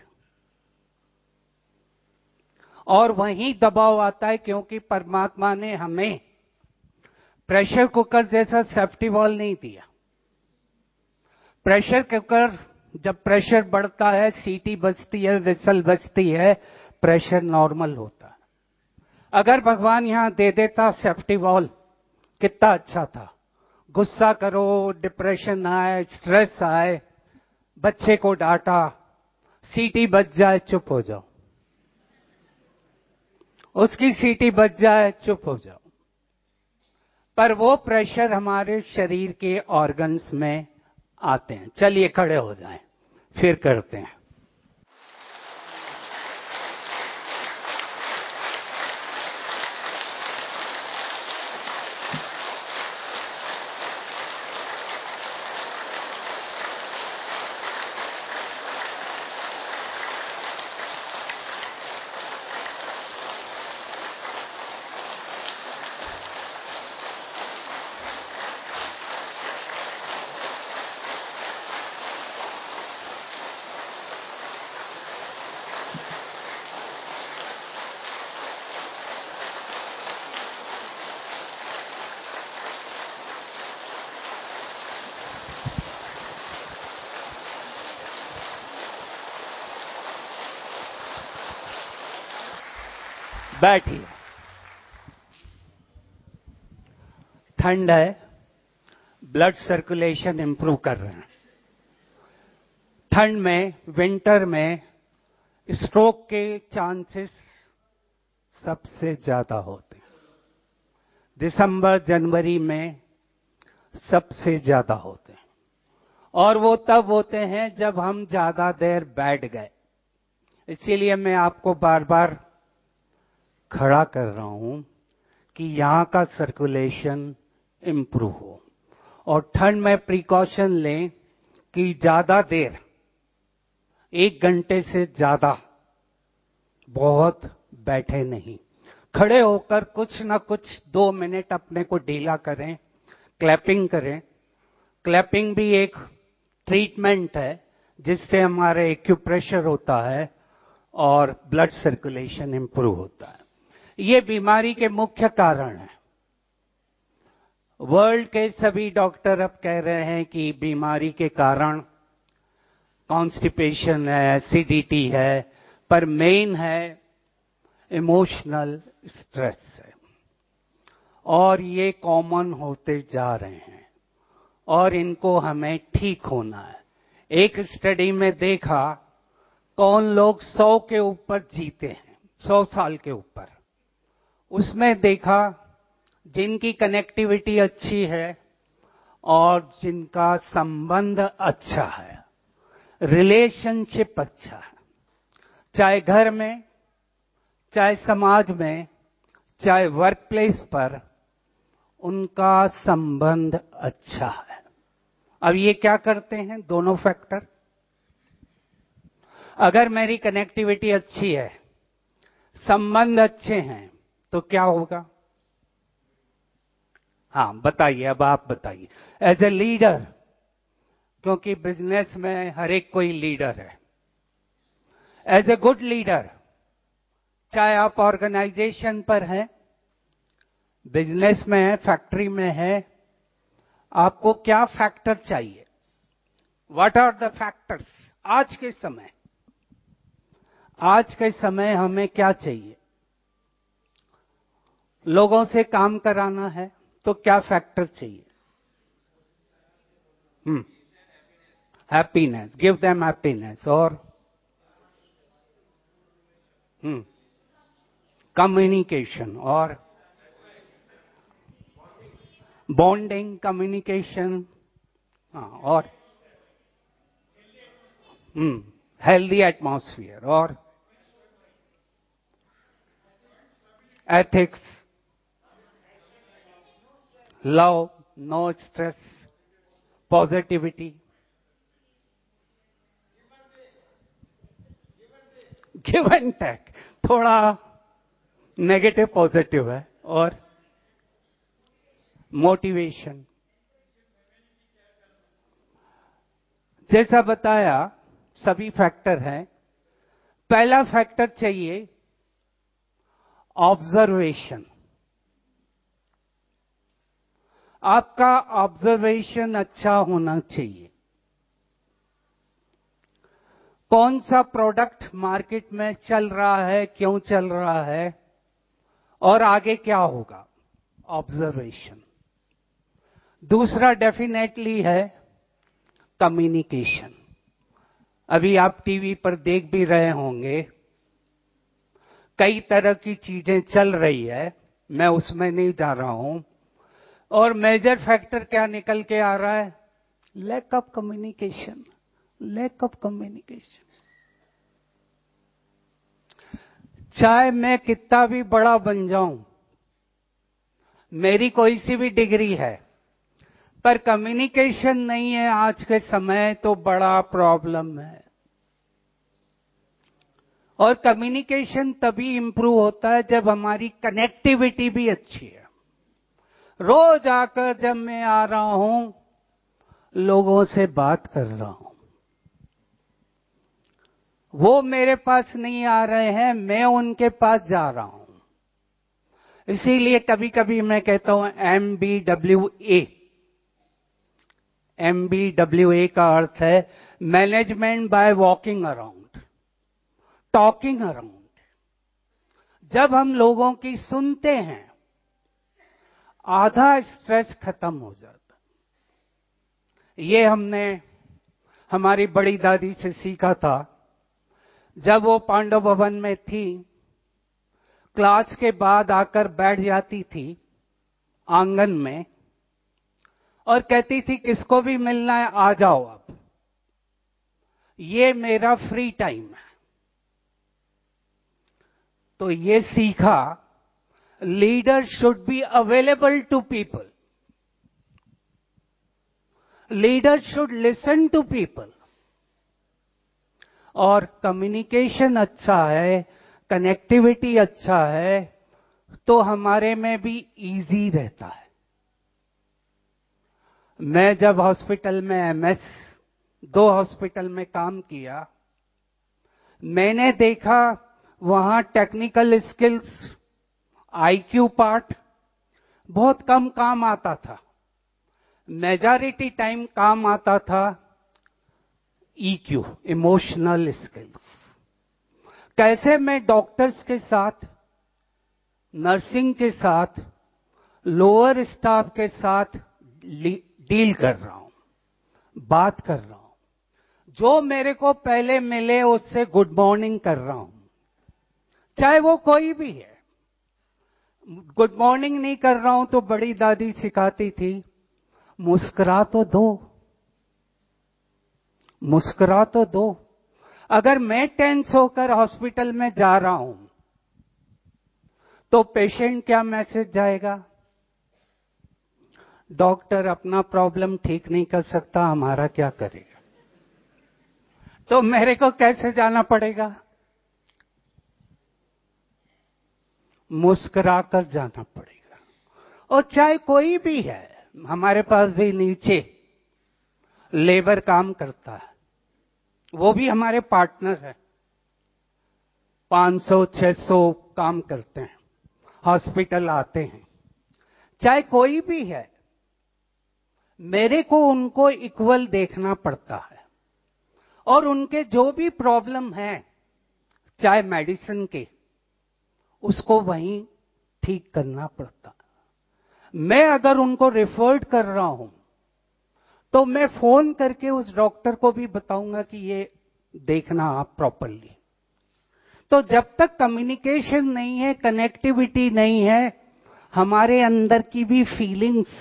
और वहीं दबाव आता है। क्योंकि परमात्मा ने हमें प्रेशर कुकर जैसा सेफ्टी वॉल नहीं दिया। प्रेशर कुकर, जब प्रेशर बढ़ता है, सीटी बजती है, विसल बजती है, प्रेशर नॉर्मल होता है। अगर भगवान यहां दे देता सेफ्टी वॉल, कितना अच्छा था। गुस्सा करो, डिप्रेशन आए, स्ट्रेस आए, बच्चे को डांटा, सीटी बज जाए, चुप हो जाओ, उसकी सीटी बज जाए, चुप हो जाओ। पर वो प्रेशर हमारे शरीर के ऑर्गन्स में आते हैं। चलिए खड़े हो जाएं, फिर करते हैं। बैठिए। ठंड है, ब्लड सर्कुलेशन इंप्रूव कर रहे हैं। ठंड में, विंटर में स्ट्रोक के चांसेस सबसे ज्यादा होते हैं। दिसंबर, जनवरी में सबसे ज्यादा होते हैं, और वो तब होते हैं जब हम ज्यादा देर बैठ गए। इसीलिए मैं आपको बार बार खड़ा कर रहा हूं कि यहां का सर्कुलेशन इंप्रूव हो, और ठंड में प्रिकॉशन लें कि ज्यादा देर, 1 घंटे से ज्यादा बहुत बैठे नहीं। खड़े होकर कुछ ना कुछ 2 मिनट अपने को ढीला करें, क्लैपिंग करें। क्लैपिंग भी एक ट्रीटमेंट है जिससे हमारा एक्यूप्रेशर होता है और ब्लड सर्कुलेशन इंप्रूव होता है। ये बीमारी के मुख्य कारण हैं। वर्ल्ड के सभी डॉक्टर अब कह रहे हैं कि बीमारी के कारण कॉन्स्टिपेशन है, एसिडिटी है, पर मेन है इमोशनल स्ट्रेस है, और ये कॉमन होते जा रहे हैं, और इनको हमें ठीक होना है। एक स्टडी में देखा कौन लोग 100 के ऊपर जीते हैं, 100 साल के ऊपर। उसमें देखा जिनकी कनेक्टिविटी अच्छी है और जिनका संबंध अच्छा है, रिलेशनशिप अच्छा है, चाहे घर में, चाहे समाज में, चाहे वर्क प्लेस पर, उनका संबंध अच्छा है। अब ये क्या करते हैं दोनों फैक्टर? अगर मेरी कनेक्टिविटी अच्छी है, संबंध अच्छे हैं, तो क्या होगा? हाँ बताइए, अब आप बताइए। एज ए लीडर, क्योंकि बिजनेस में हर एक कोई लीडर है। एज ए गुड लीडर, चाहे आप ऑर्गेनाइजेशन पर हैं, बिजनेस में है, फैक्ट्री में है, आपको क्या फैक्टर चाहिए? What are the factors? आज के समय हमें क्या चाहिए? लोगों से काम कराना है तो क्या फैक्टर चाहिए? हैप्पीनेस, गिव देम हैप्पीनेस, और कम्युनिकेशन, और बॉन्डिंग, कम्युनिकेशन, और हेल्दी एटमॉस्फेयर, और ethics, love, no stress, positivity, give and take, थोड़ा नेगेटिव पॉजिटिव है, और मोटिवेशन। जैसा बताया सभी फैक्टर हैं। पहला फैक्टर चाहिए ऑब्जर्वेशन। आपका ऑब्जर्वेशन अच्छा होना चाहिए। कौन सा प्रोडक्ट मार्केट में चल रहा है, क्यों चल रहा है, और आगे क्या होगा? ऑब्जर्वेशन। दूसरा डेफिनेटली है कम्युनिकेशन। अभी आप टीवी पर देख भी रहे होंगे, कई तरह की चीजें चल रही है, मैं उसमें नहीं जा रहा हूं, और मेजर फैक्टर क्या निकल के आ रहा है? Lack of communication, lack of communication. चाहे मैं कितना भी बड़ा बन जाऊं, मेरी कोई सी भी डिग्री है, पर कम्युनिकेशन नहीं है आज के समय, तो बड़ा प्रॉब्लम है। और कम्युनिकेशन तभी इंप्रूव होता है जब हमारी कनेक्टिविटी भी अच्छी है। रोज आकर जब मैं आ रहा हूं, लोगों से बात कर रहा हूं, वो मेरे पास नहीं आ रहे हैं, मैं उनके पास जा रहा हूं। इसीलिए कभी कभी मैं कहता हूं MBWA। MBWA का अर्थ है management by walking around, talking around. जब हम लोगों की सुनते हैं, आधा स्ट्रेस खत्म हो जाता। ये हमने हमारी बड़ी दादी से सीखा था। जब वो पांडव भवन में थी, क्लास के बाद आकर बैठ जाती थी आंगन में और कहती थी किसको भी मिलना है आ जाओ, अब ये मेरा फ्री टाइम है। तो ये सीखा, leader should be available to people, leader should listen to people. और कम्युनिकेशन अच्छा है, कनेक्टिविटी अच्छा है, तो हमारे में भी इजी रहता है। मैं जब हॉस्पिटल में एमएस 2 हॉस्पिटल में काम किया, मैंने देखा वहां टेक्निकल स्किल्स, आईक्यू पार्ट बहुत कम काम आता था। मेजॉरिटी टाइम काम आता था ईक्यू, इमोशनल स्किल्स। कैसे मैं डॉक्टर्स के साथ, नर्सिंग के साथ, लोअर स्टाफ के साथ डील कर रहा हूं, बात कर रहा हूं। जो मेरे को पहले मिले उससे गुड मॉर्निंग कर रहा हूं, चाहे वो कोई भी है। गुड मॉर्निंग नहीं कर रहा हूं तो बड़ी दादी सिखाती थी, मुस्कुरा तो दो, मुस्कुरा तो दो। अगर मैं टेंस होकर हॉस्पिटल में जा रहा हूं तो पेशेंट क्या मैसेज जाएगा? डॉक्टर अपना प्रॉब्लम ठीक नहीं कर सकता, हमारा क्या करेगा? तो मेरे को कैसे जाना पड़ेगा? मुस्कुरा कर जाना पड़ेगा। और चाहे कोई भी है, हमारे पास भी नीचे लेबर काम करता है, वो भी हमारे पार्टनर है, 500-600 काम करते हैं, हॉस्पिटल आते हैं। चाहे कोई भी है, मेरे को उनको इक्वल देखना पड़ता है। और उनके जो भी प्रॉब्लम है, चाहे मेडिसिन के, उसको वहीं ठीक करना पड़ता है। मैं अगर उनको रिफर्ड कर रहा हूं तो मैं फोन करके उस डॉक्टर को भी बताऊंगा कि ये देखना आप प्रॉपरली। तो जब तक कम्युनिकेशन नहीं है, कनेक्टिविटी नहीं है, हमारे अंदर की भी फीलिंग्स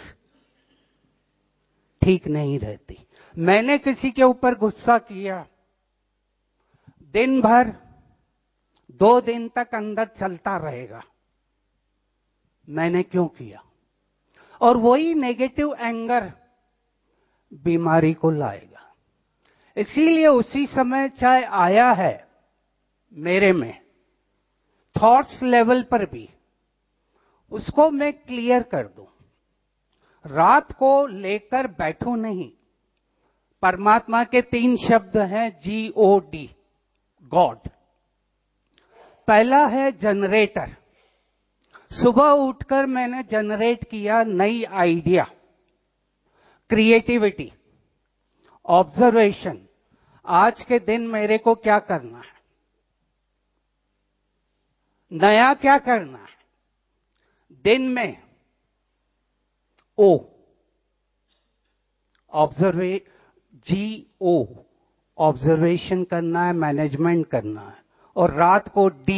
ठीक नहीं रहती। मैंने किसी के ऊपर गुस्सा किया, दिन भर 2 दिन तक अंदर चलता रहेगा, मैंने क्यों किया? और वही नेगेटिव एंगर बीमारी को लाएगा। इसीलिए उसी समय चाहे आया है मेरे में, थॉट्स लेवल पर भी उसको मैं क्लियर कर दूं। रात को लेकर बैठूं नहीं। परमात्मा के 3 शब्द हैं, GOD, गॉड। पहला है जनरेटर। सुबह उठकर मैंने जनरेट किया नई आइडिया, क्रिएटिविटी, ऑब्जर्वेशन। आज के दिन मेरे को क्या करना है, नया क्या करना है। दिन में O, GO, ऑब्जर्वेशन करना है, मैनेजमेंट करना है। और रात को D,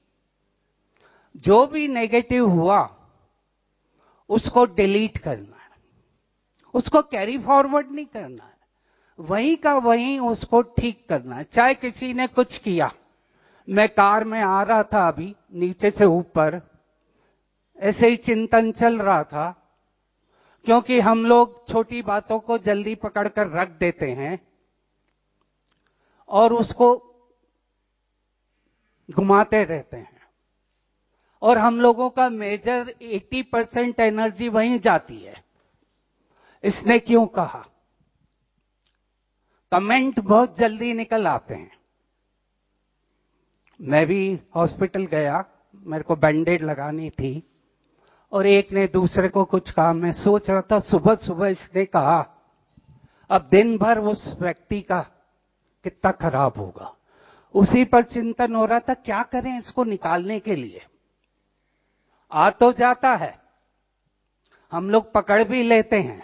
जो भी नेगेटिव हुआ उसको डिलीट करना है, उसको कैरी फॉरवर्ड नहीं करना है, वहीं का वहीं उसको ठीक करना है। चाहे किसी ने कुछ किया, मैं कार में आ रहा था अभी नीचे से ऊपर, ऐसे ही चिंतन चल रहा था, क्योंकि हम लोग छोटी बातों को जल्दी पकड़कर रख देते हैं और उसको घुमाते रहते हैं। और हम लोगों का मेजर 80% एनर्जी वहीं जाती है। इसने क्यों कहा? कमेंट बहुत जल्दी निकल आते हैं। मैं भी हॉस्पिटल गया, मेरे को बैंडेड लगानी थी और एक ने दूसरे को कुछ कहा। मैं सोच रहा था सुबह सुबह इसने कहा, अब दिन भर उस व्यक्ति का कितना खराब होगा। उसी पर चिंतन हो रहा था, क्या करें इसको निकालने के लिए। आ तो जाता है, हम लोग पकड़ भी लेते हैं,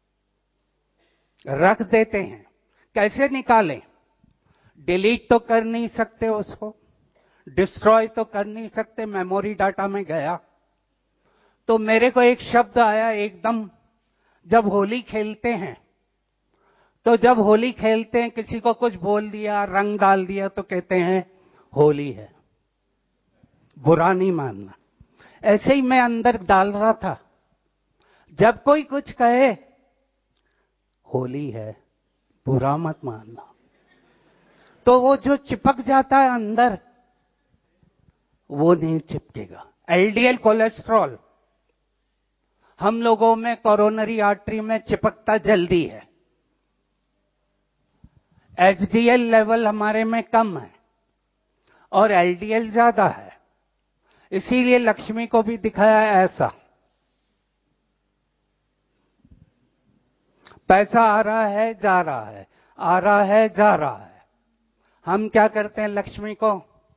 रख देते हैं, कैसे निकालें? डिलीट तो कर नहीं सकते उसको, डिस्ट्रॉय तो कर नहीं सकते, मेमोरी डाटा में गया। तो मेरे को एक शब्द आया एकदम, जब होली खेलते हैं, तो जब होली खेलते हैं किसी को कुछ बोल दिया, रंग डाल दिया, तो कहते हैं होली है, बुरा नहीं मानना। ऐसे ही मैं अंदर डाल रहा था, जब कोई कुछ कहे होली है, बुरा मत मानना, तो वो जो चिपक जाता है अंदर, वो नहीं चिपकेगा। एलडीएल कोलेस्ट्रॉल हम लोगों में कोरोनरी आर्टरी में चिपकता जल्दी है, एचडीएल लेवल हमारे में कम है और एलडीएल ज्यादा है। इसीलिए लक्ष्मी को भी दिखाया ऐसा, पैसा आ रहा है जा रहा है, आ रहा है जा रहा है। हम क्या करते हैं लक्ष्मी को,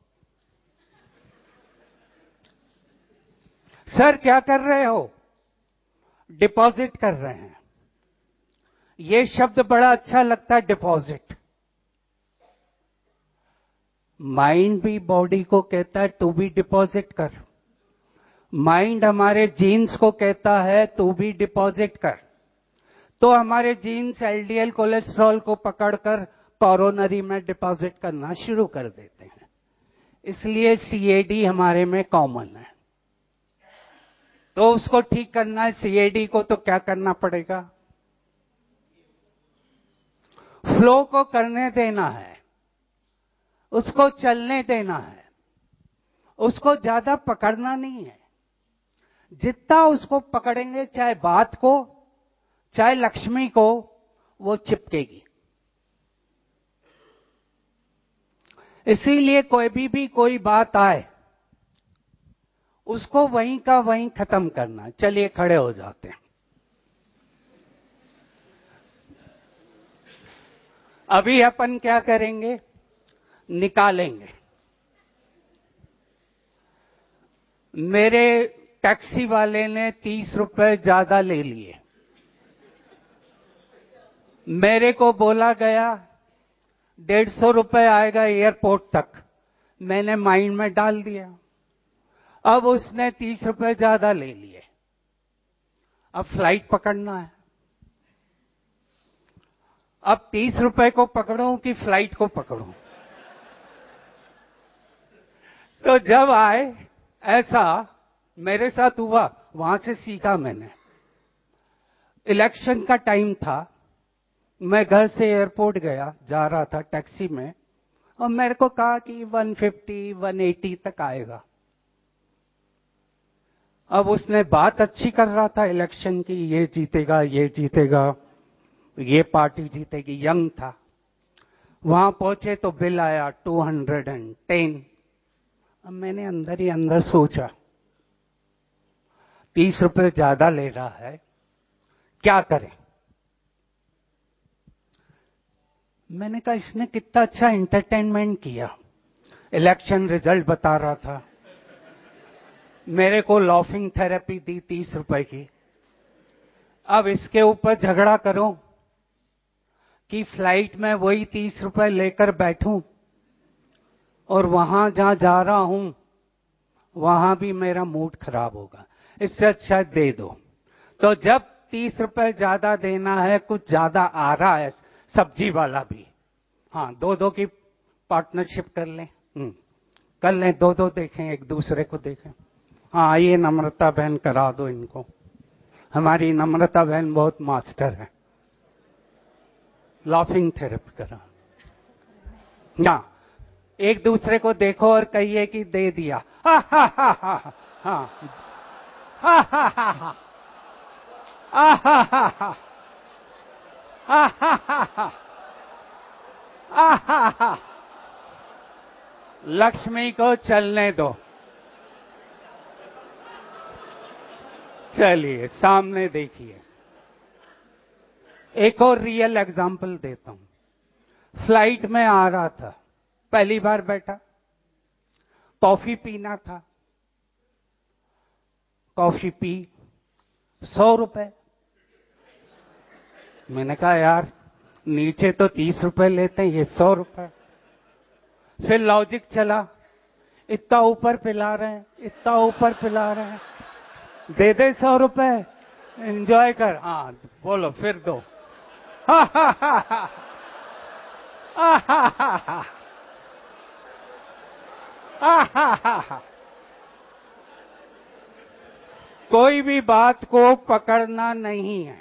सर क्या कर रहे हो? डिपॉजिट कर रहे हैं। ये शब्द बड़ा अच्छा लगता है, डिपॉजिट। माइंड भी बॉडी को कहता है तू भी डिपॉजिट कर, माइंड हमारे जीन्स को कहता है तू भी डिपॉजिट कर। तो हमारे जीन्स एलडीएल कोलेस्ट्रॉल को पकड़कर कोरोनरी में डिपॉजिट करना शुरू कर देते हैं। इसलिए सीएडी हमारे में कॉमन है। तो उसको ठीक करना है, सीएडी को तो क्या करना पड़ेगा? फ्लो को करने देना है, उसको चलने देना है, उसको ज्यादा पकड़ना नहीं है। जितना उसको पकड़ेंगे, चाहे बात को चाहे लक्ष्मी को, वो चिपकेगी। इसीलिए कोई बात आए, उसको वहीं का वहीं खत्म करना। चलिए खड़े हो जाते हैं। अभी अपन क्या करेंगे, निकालेंगे। मेरे टैक्सी वाले ने 30 रुपए ज्यादा ले लिए, मेरे को बोला गया 150 रुपए आएगा एयरपोर्ट तक, मैंने माइंड में डाल दिया। अब उसने 30 रुपए ज्यादा ले लिए, अब फ्लाइट पकड़ना है। अब 30 रुपए को पकड़ूं कि फ्लाइट को पकड़ूं? तो जब आए, ऐसा मेरे साथ हुआ, वहां से सीखा मैंने। इलेक्शन का टाइम था, मैं घर से एयरपोर्ट गया, जा रहा था टैक्सी में, और मेरे को कहा कि 150 180 तक आएगा। अब उसने बात अच्छी कर रहा था इलेक्शन की, ये जीतेगा ये जीतेगा, ये पार्टी जीतेगी, यंग था। वहां पहुंचे तो बिल आया 210। अब मैंने अंदर ही अंदर सोचा 30 रुपए ज्यादा ले रहा है, क्या करें? मैंने कहा इसने कितना अच्छा एंटरटेनमेंट किया, इलेक्शन रिजल्ट बता रहा था, मेरे को लॉफिंग थेरेपी दी 30 रुपए की। अब इसके ऊपर झगड़ा करूं कि फ्लाइट में वही 30 रुपए लेकर बैठूं और वहां जहां जा रहा हूं वहां भी मेरा मूड खराब होगा। इससे अच्छा दे दो। तो जब 30 रुपए ज्यादा देना है, कुछ ज्यादा आ रहा है, सब्जी वाला भी, हाँ, दो की पार्टनरशिप कर लें, कर लें, दो देखें, एक दूसरे को देखें। हाँ, आइए नम्रता बहन करा दो इनको, हमारी नम्रता बहन बहुत मास्टर है, लाफिंग थेरेपी करा। ना, एक दूसरे को देखो और कहिए कि दे दिया। हा हा हा हा हा हा हा हा हा हा हा हा। लक्ष्मी को चलने दो। चलिए सामने देखिए, एक और रियल एग्जांपल देता हूं। फ्लाइट में आ रहा था, पहली बार बैठा, कॉफी पीना था, कॉफी पी, 100 रुपए। मैंने कहा यार नीचे तो 30 रुपए लेते हैं, ये 100 रुपए। फिर लॉजिक चला, इतना ऊपर पिला रहे हैं, इतना ऊपर पिला रहे हैं, दे दे 100 रुपए, एंजॉय कर। हाँ बोलो फिर दो। कोई भी बात को पकड़ना नहीं है,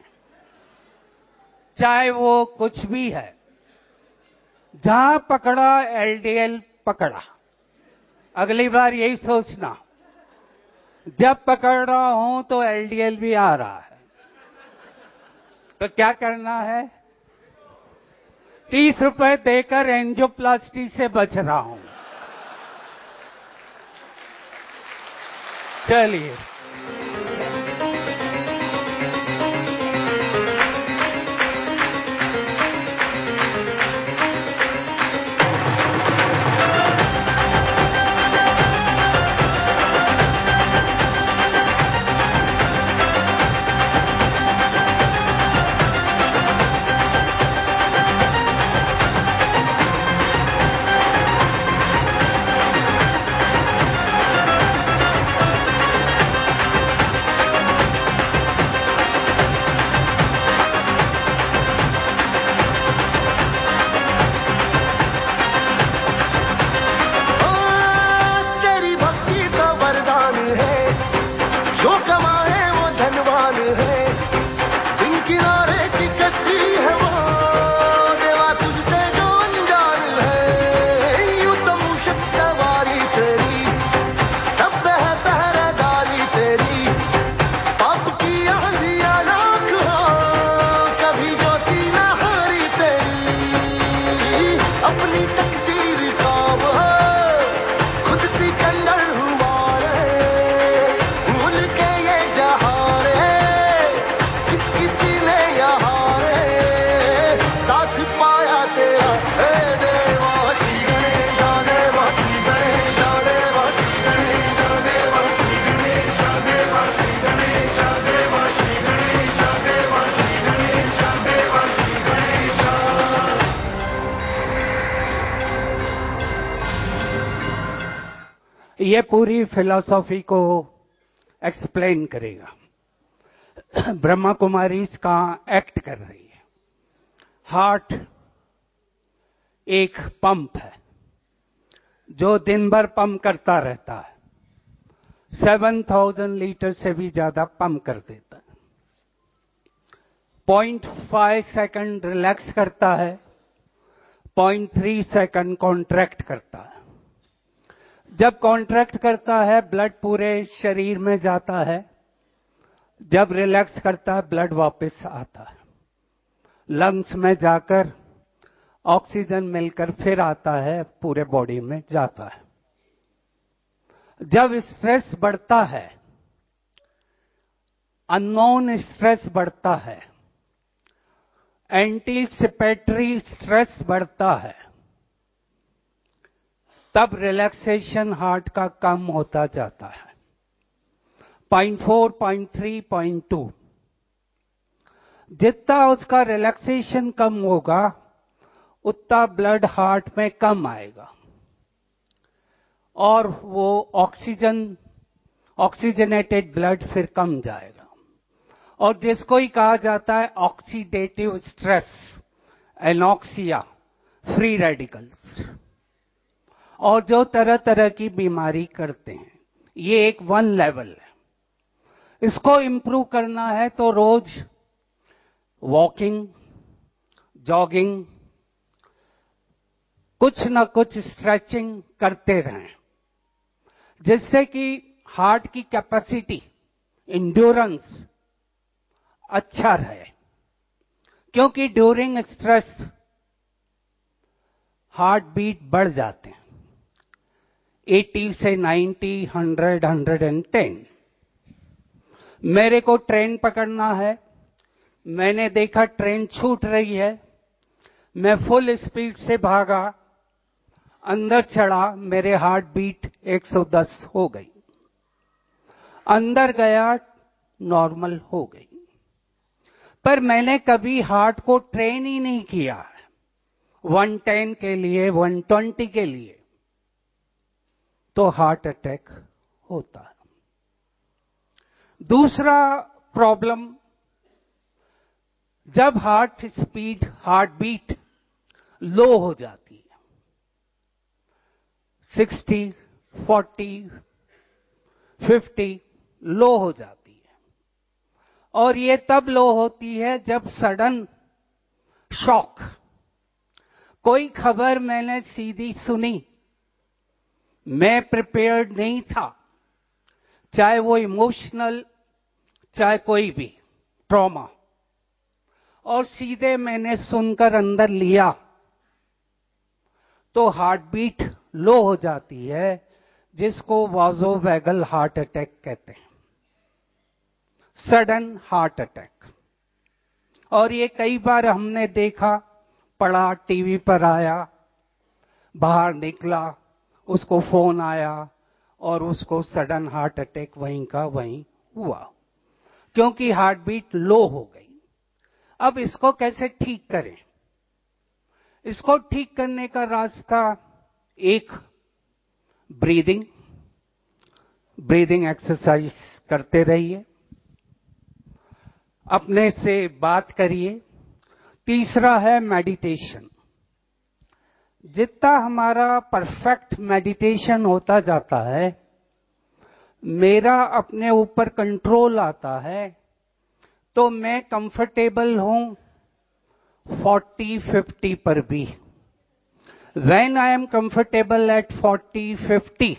चाहे वो कुछ भी है। जहां पकड़ा एलडीएल पकड़ा। अगली बार यही सोचना, जब पकड़ रहा हूं तो एलडीएल भी आ रहा है, तो क्या करना है? 30 रुपए देकर एंजियोप्लास्टी से बच रहा हूं। चलिए तेरी भक्ति का वरदान है, जो कमाए वो धनवान है। दिन किनारे की कश्ती है वो, देवा तुझसे जो अनजान है। यूं तो मूषक सवारी तेरी, सब पे है पहरेदारी तेरी। पाप की आंधियां लाख हो, कभी ज्योति न हारी तेरी। अपनी तकदीर का वो खुद सिकंदर हुआ रे, भूल के ये जहां रे, किसकी सीने यहाँ रे, साथ पाया तेरा हे देवा। श्री गणेश देवा, श्री गणेश देवा, श्री गणेश देवा, श्री गणेश देवा, श्री गणेश देवा, श्री गणेश देवा, श्री गणेश देवा, श्री गणेश। ये पूरी फिलॉसफी को एक्सप्लेन करेगा। ब्रह्मा कुमारी इसका एक्ट कर रही है। हार्ट एक पंप है जो दिन भर पंप करता रहता है, 7000 लीटर से भी ज्यादा पंप कर देता है। 0.5 सेकंड रिलैक्स करता है, 0.3 सेकंड कॉन्ट्रैक्ट करता है। जब कॉन्ट्रैक्ट करता है ब्लड पूरे शरीर में जाता है, जब रिलैक्स करता है ब्लड वापस आता है, लंग्स में जाकर ऑक्सीजन मिलकर फिर आता है, पूरे बॉडी में जाता है। जब स्ट्रेस बढ़ता है, अननोन स्ट्रेस बढ़ता है, एंटीसिपेटरी स्ट्रेस बढ़ता है, तब रिलैक्सेशन हार्ट का कम होता जाता है। 0.4, 0.3, 0.2 जितना उसका रिलैक्सेशन कम होगा उतना ब्लड हार्ट में कम आएगा और वो ऑक्सीजनेटेड ब्लड फिर कम जाएगा, और जिसको ही कहा जाता है oxidative stress, anoxia, free radicals, और जो तरह तरह की बीमारी करते हैं। ये एक 1 लेवल है। इसको इंप्रूव करना है तो रोज वॉकिंग, जॉगिंग, कुछ न कुछ स्ट्रेचिंग करते रहें, जिससे कि हार्ट की कैपेसिटी, इंड्योरेंस अच्छा रहे। क्योंकि ड्यूरिंग स्ट्रेस हार्ट बीट बढ़ जाते हैं, 80 से 90, 100, 110। मेरे को ट्रेन पकड़ना है, मैंने देखा ट्रेन छूट रही है, मैं फुल स्पीड से भागा, अंदर चढ़ा, मेरे हार्ट बीट 110 हो गई। अंदर गया, नॉर्मल हो गई। पर मैंने कभी हार्ट को ट्रेन ही नहीं किया 110 के लिए, 120 के लिए, तो हार्ट अटैक होता है। दूसरा प्रॉब्लम, जब heart speed, heart beat low हो जाती है, 60, 40, 50 लो हो जाती है, और ये तब लो होती है जब सडन शॉक, कोई खबर मैंने सीधी सुनी, मैं प्रिपेयर्ड नहीं था, चाहे वो इमोशनल, चाहे कोई भी ट्रॉमा, और सीधे मैंने सुनकर अंदर लिया, तो हार्ट बीट लो हो जाती है, जिसको वाज़ोवैगल हार्ट अटैक कहते हैं, सडन हार्ट अटैक। और ये कई बार हमने देखा, पढ़ा, टीवी पर आया, बाहर निकला, उसको फोन आया और उसको सडन हार्ट अटैक वहीं का वहीं हुआ, क्योंकि हार्ट बीट लो हो गई। अब इसको कैसे ठीक करें? इसको ठीक करने का रास्ता, एक, ब्रीदिंग एक्सरसाइज करते रहिए, अपने से बात करिए। तीसरा है मेडिटेशन। जितना हमारा परफेक्ट मेडिटेशन होता जाता है, मेरा अपने ऊपर कंट्रोल आता है, तो मैं कंफर्टेबल हूं 40-50 पर भी। When I am comfortable at 40-50,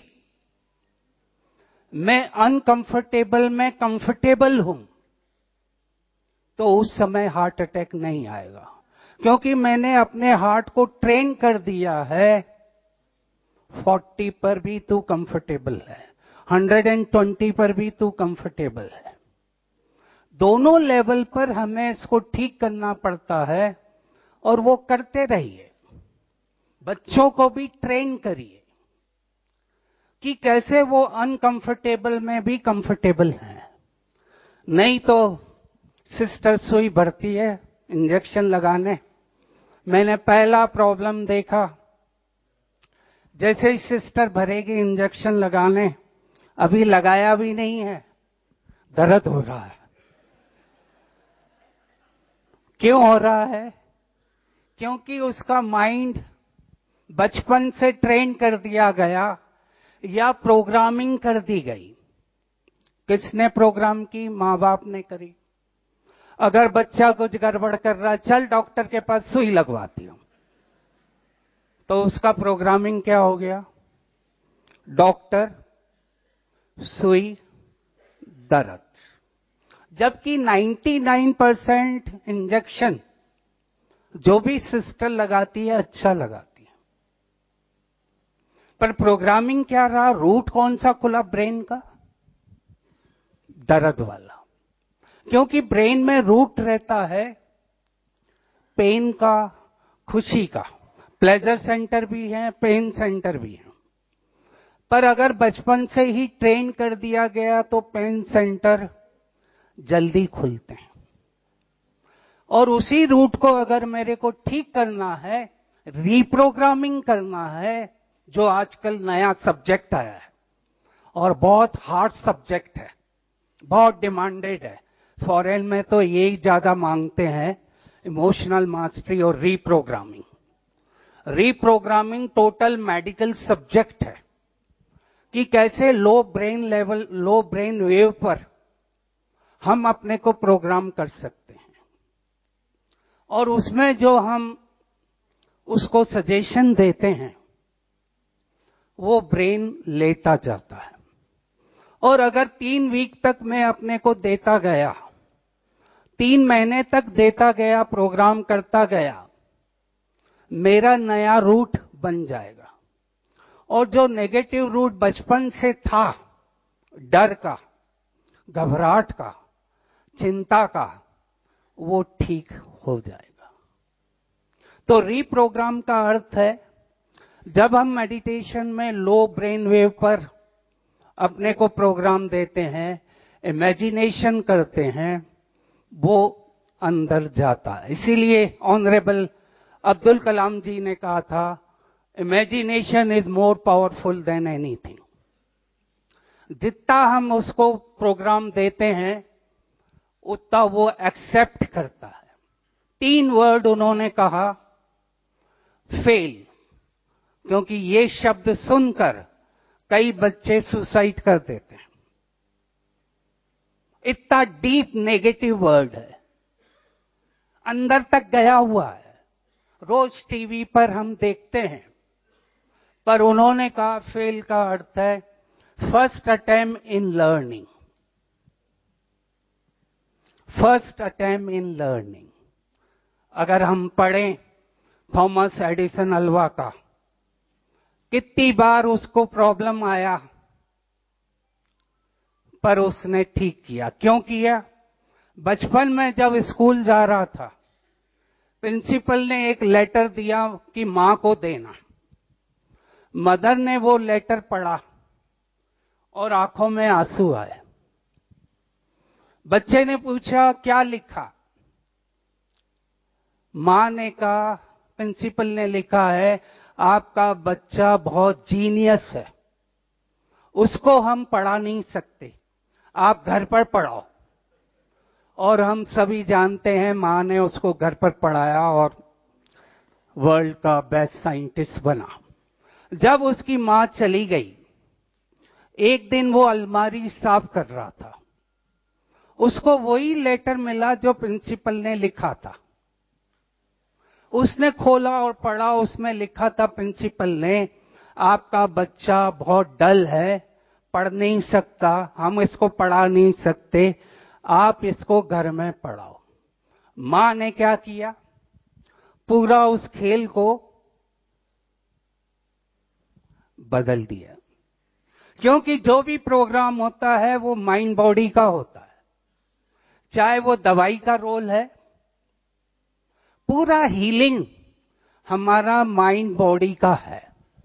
मैं अनकंफर्टेबल में कंफर्टेबल हूं, तो उस समय हार्ट अटैक नहीं आएगा, क्योंकि मैंने अपने हार्ट को ट्रेन कर दिया है 40 पर भी तू कंफर्टेबल है, 120 पर भी तू कंफर्टेबल है। दोनों लेवल पर हमें इसको ठीक करना पड़ता है, और वो करते रहिए। बच्चों को भी ट्रेन करिए कि कैसे वो अनकंफर्टेबल में भी कंफर्टेबल हैं। नहीं तो सिस्टर सुई भरती है इंजेक्शन लगाने। मैंने पहला प्रॉब्लम देखा, जैसे ही सिस्टर भरेगी इंजेक्शन लगाने, अभी लगाया भी नहीं है, दर्द हो रहा है। क्यों हो रहा है? क्योंकि उसका माइंड बचपन से ट्रेन कर दिया गया, या प्रोग्रामिंग कर दी गई। किसने प्रोग्राम की? माँ बाप ने करी। अगर बच्चा कुछ गड़बड़ कर रहा है, चल डॉक्टर के पास सुई लगवाती हूं, तो उसका प्रोग्रामिंग क्या हो गया? डॉक्टर, सुई, दर्द। जबकि 99% इंजेक्शन जो भी सिस्टर लगाती है अच्छा लगाती है, पर प्रोग्रामिंग क्या रहा? रूट कौन सा खुला ब्रेन का? दर्द वाला। क्योंकि ब्रेन में रूट रहता है पेन का, खुशी का। प्लेजर सेंटर भी है, पेन सेंटर भी है। पर अगर बचपन से ही ट्रेन कर दिया गया तो पेन सेंटर जल्दी खुलते हैं। और उसी रूट को अगर मेरे को ठीक करना है, रीप्रोग्रामिंग करना है, जो आजकल नया सब्जेक्ट आया है और बहुत हार्ड सब्जेक्ट है, बहुत डिमांडेड है। फॉरेन में तो यही ज्यादा मांगते हैं, इमोशनल मास्टरी और reprogramming. Reprogramming total medical subject है कि कैसे लो ब्रेन वेव पर हम अपने को प्रोग्राम कर सकते हैं। और उसमें जो हम उसको सजेशन देते हैं, वो ब्रेन लेता जाता है। और अगर 3 वीक तक मैं अपने को देता गया, 3 महीने तक देता गया, प्रोग्राम करता गया, मेरा नया रूट बन जाएगा। और जो नेगेटिव रूट बचपन से था, डर का, घबराहट का, चिंता का, वो ठीक हो जाएगा। तो रीप्रोग्राम का अर्थ है, जब हम मेडिटेशन में लो ब्रेन वेव पर अपने को प्रोग्राम देते हैं, इमेजिनेशन करते हैं, वो अंदर जाता है। इसीलिए ऑनरेबल अब्दुल कलाम जी ने कहा था, imagination is more powerful than anything. जितना हम उसको प्रोग्राम देते हैं उतना वो एक्सेप्ट करता है। 3 वर्ड उन्होंने कहा, फेल, क्योंकि ये शब्द सुनकर कई बच्चे सुसाइड कर देते हैं। इतना डीप नेगेटिव वर्ड है, अंदर तक गया हुआ है, रोज टीवी पर हम देखते हैं। पर उन्होंने कहा फेल का अर्थ है first attempt in learning, first attempt in learning. अगर हम पढ़ें थॉमस एडिसन अल्वा का, कितनी बार उसको प्रॉब्लम आया पर उसने ठीक किया। क्यों किया? बचपन में जब स्कूल जा रहा था, प्रिंसिपल ने एक लेटर दिया कि मां को देना। मदर ने वो लेटर पढ़ा और आंखों में आंसू आए। बच्चे ने पूछा क्या लिखा? मां ने कहा, प्रिंसिपल ने लिखा है आपका बच्चा बहुत जीनियस है, उसको हम पढ़ा नहीं सकते, आप घर पर पढ़ाओ। और हम सभी जानते हैं मां ने उसको घर पर पढ़ाया और वर्ल्ड का बेस्ट साइंटिस्ट बना। जब उसकी मां चली गई, एक दिन वो अलमारी साफ कर रहा था, उसको वही लेटर मिला जो प्रिंसिपल ने लिखा था। उसने खोला और पढ़ा, उसमें लिखा था प्रिंसिपल ने, आपका बच्चा बहुत डल है, पढ़ नहीं सकता, हम इसको पढ़ा नहीं सकते, आप इसको घर में पढ़ाओ। मां ने क्या किया? पूरा उस खेल को बदल दिया। क्योंकि जो भी प्रोग्राम होता है वो माइंड बॉडी का होता है, चाहे वो दवाई का रोल है, पूरा हीलिंग हमारा माइंड बॉडी का है,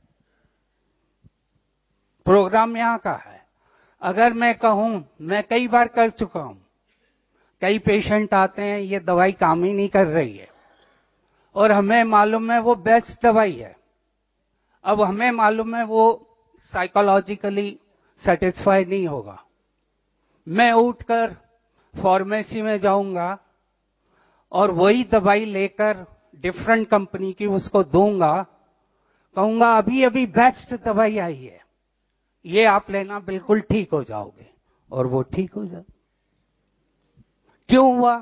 प्रोग्राम यहां का है। अगर मैं कहूं, मैं कई बार कर चुका हूं, कई पेशेंट आते हैं ये दवाई काम ही नहीं कर रही है और हमें मालूम है वो बेस्ट दवाई है। अब हमें मालूम है वो साइकोलॉजिकली सेटिस्फाई नहीं होगा। मैं उठकर फार्मेसी में जाऊंगा और वही दवाई लेकर डिफरेंट कंपनी की उसको दूंगा, कहूंगा अभी अभी बेस्ट दवाई आई है, ये आप लेना, बिल्कुल ठीक हो जाओगे, और वो ठीक हो जाए। क्यों हुआ?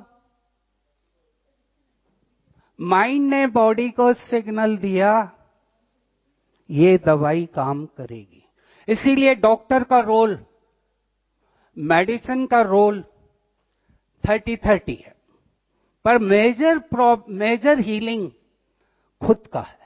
माइंड ने बॉडी को सिग्नल दिया ये दवाई काम करेगी। इसीलिए डॉक्टर का रोल, मेडिसिन का रोल 30-30 है, पर मेजर हीलिंग खुद का है।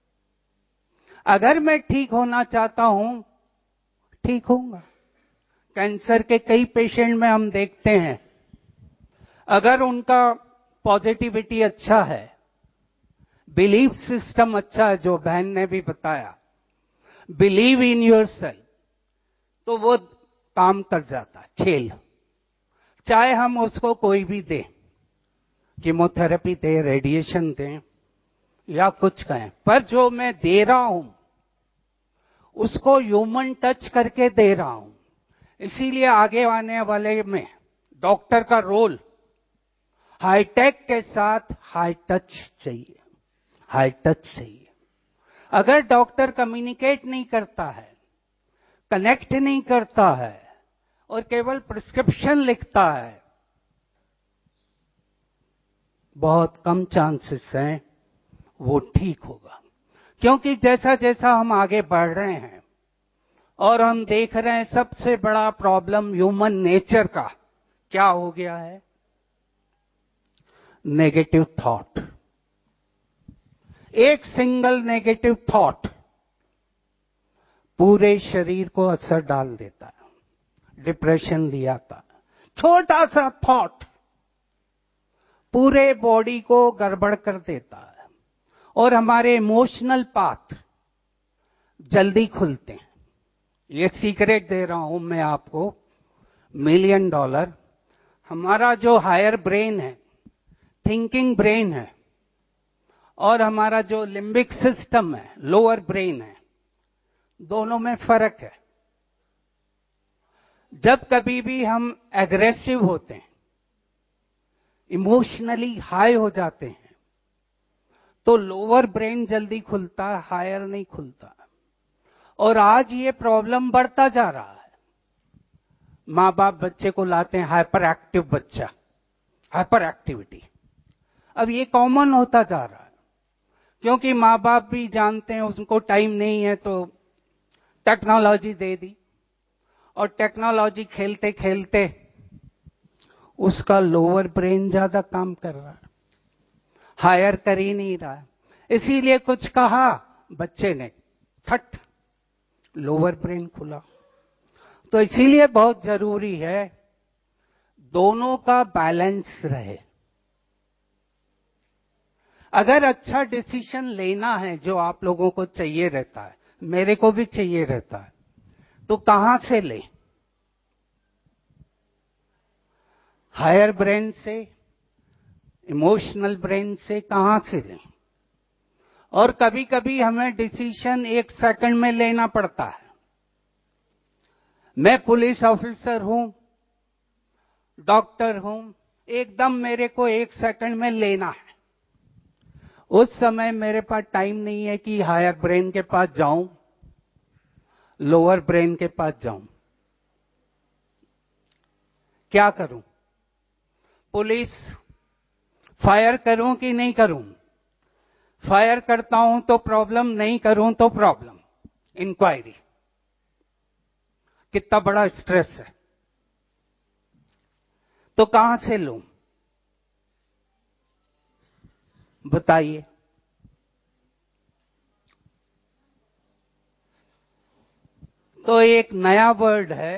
अगर मैं ठीक होना चाहता हूं, ठीक होऊंगा। कैंसर के कई पेशेंट में हम देखते हैं, अगर उनका पॉजिटिविटी अच्छा है, बिलीफ सिस्टम अच्छा है, जो बहन ने भी बताया, बिलीव इन योरसेल्फ, तो वो काम कर जाता है खेल। चाहे हम उसको कोई भी दें, कीमोथेरेपी दें, रेडिएशन दें या कुछ कहें, पर जो मैं दे रहा हूं उसको ह्यूमन टच करके दे रहा हूं। इसीलिए आगे आने वाले में डॉक्टर का रोल हाईटेक के साथ हाई टच चाहिए, हाई टच चाहिए। अगर डॉक्टर कम्युनिकेट नहीं करता है, कनेक्ट नहीं करता है और केवल प्रिस्क्रिप्शन लिखता है, बहुत कम चांसेस हैं वो ठीक होगा। क्योंकि जैसा जैसा हम आगे बढ़ रहे हैं और हम देख रहे हैं सबसे बड़ा प्रॉब्लम ह्यूमन नेचर का क्या हो गया है, नेगेटिव थॉट। एक सिंगल नेगेटिव थॉट पूरे शरीर को असर डाल देता है, डिप्रेशन ले आता है। छोटा सा थॉट पूरे बॉडी को गड़बड़ कर देता है और हमारे इमोशनल पाथ जल्दी खुलते हैं। ये सीक्रेट दे रहा हूं मैं आपको, $1,000,000। हमारा जो हायर ब्रेन है, थिंकिंग ब्रेन है, और हमारा जो लिम्बिक सिस्टम है, लोअर ब्रेन है, दोनों में फर्क है। जब कभी भी हम एग्रेसिव होते हैं, इमोशनली हाई हो जाते हैं, तो लोअर ब्रेन जल्दी खुलता है, हायर नहीं खुलता। और आज ये प्रॉब्लम बढ़ता जा रहा है। माँ बाप बच्चे को लाते हैं हाइपर एक्टिव बच्चा, हाइपर एक्टिविटी। अब ये कॉमन होता जा रहा है, क्योंकि माँ बाप भी जानते हैं उनको टाइम नहीं है, तो टेक्नोलॉजी दे दी, और टेक्नोलॉजी खेलते खेलते उसका लोअर ब्रेन ज्यादा काम कर रहा है, हायर कर ही नहीं रहा है। इसीलिए कुछ कहा बच्चे ने, फट लोअर ब्रेन खुला। तो इसीलिए बहुत जरूरी है दोनों का बैलेंस रहे। अगर अच्छा डिसीजन लेना है, जो आप लोगों को चाहिए रहता है, मेरे को भी चाहिए रहता है, तो कहां से ले? हायर ब्रेन से, इमोशनल ब्रेन से, कहां से लें? और कभी कभी हमें डिसीजन 1 सेकंड में लेना पड़ता है। मैं पुलिस ऑफिसर हूं, डॉक्टर हूं, एकदम मेरे को 1 सेकंड में लेना है। उस समय मेरे पास टाइम नहीं है कि हायर ब्रेन के पास जाऊं, लोअर ब्रेन के पास जाऊं। क्या करूं? पुलिस फायर करूं कि नहीं करूं? फायर करता हूं तो प्रॉब्लम, नहीं करूं तो प्रॉब्लम। इंक्वायरी, कितना बड़ा स्ट्रेस है। तो कहां से लूं? बताइए। तो एक नया वर्ड है,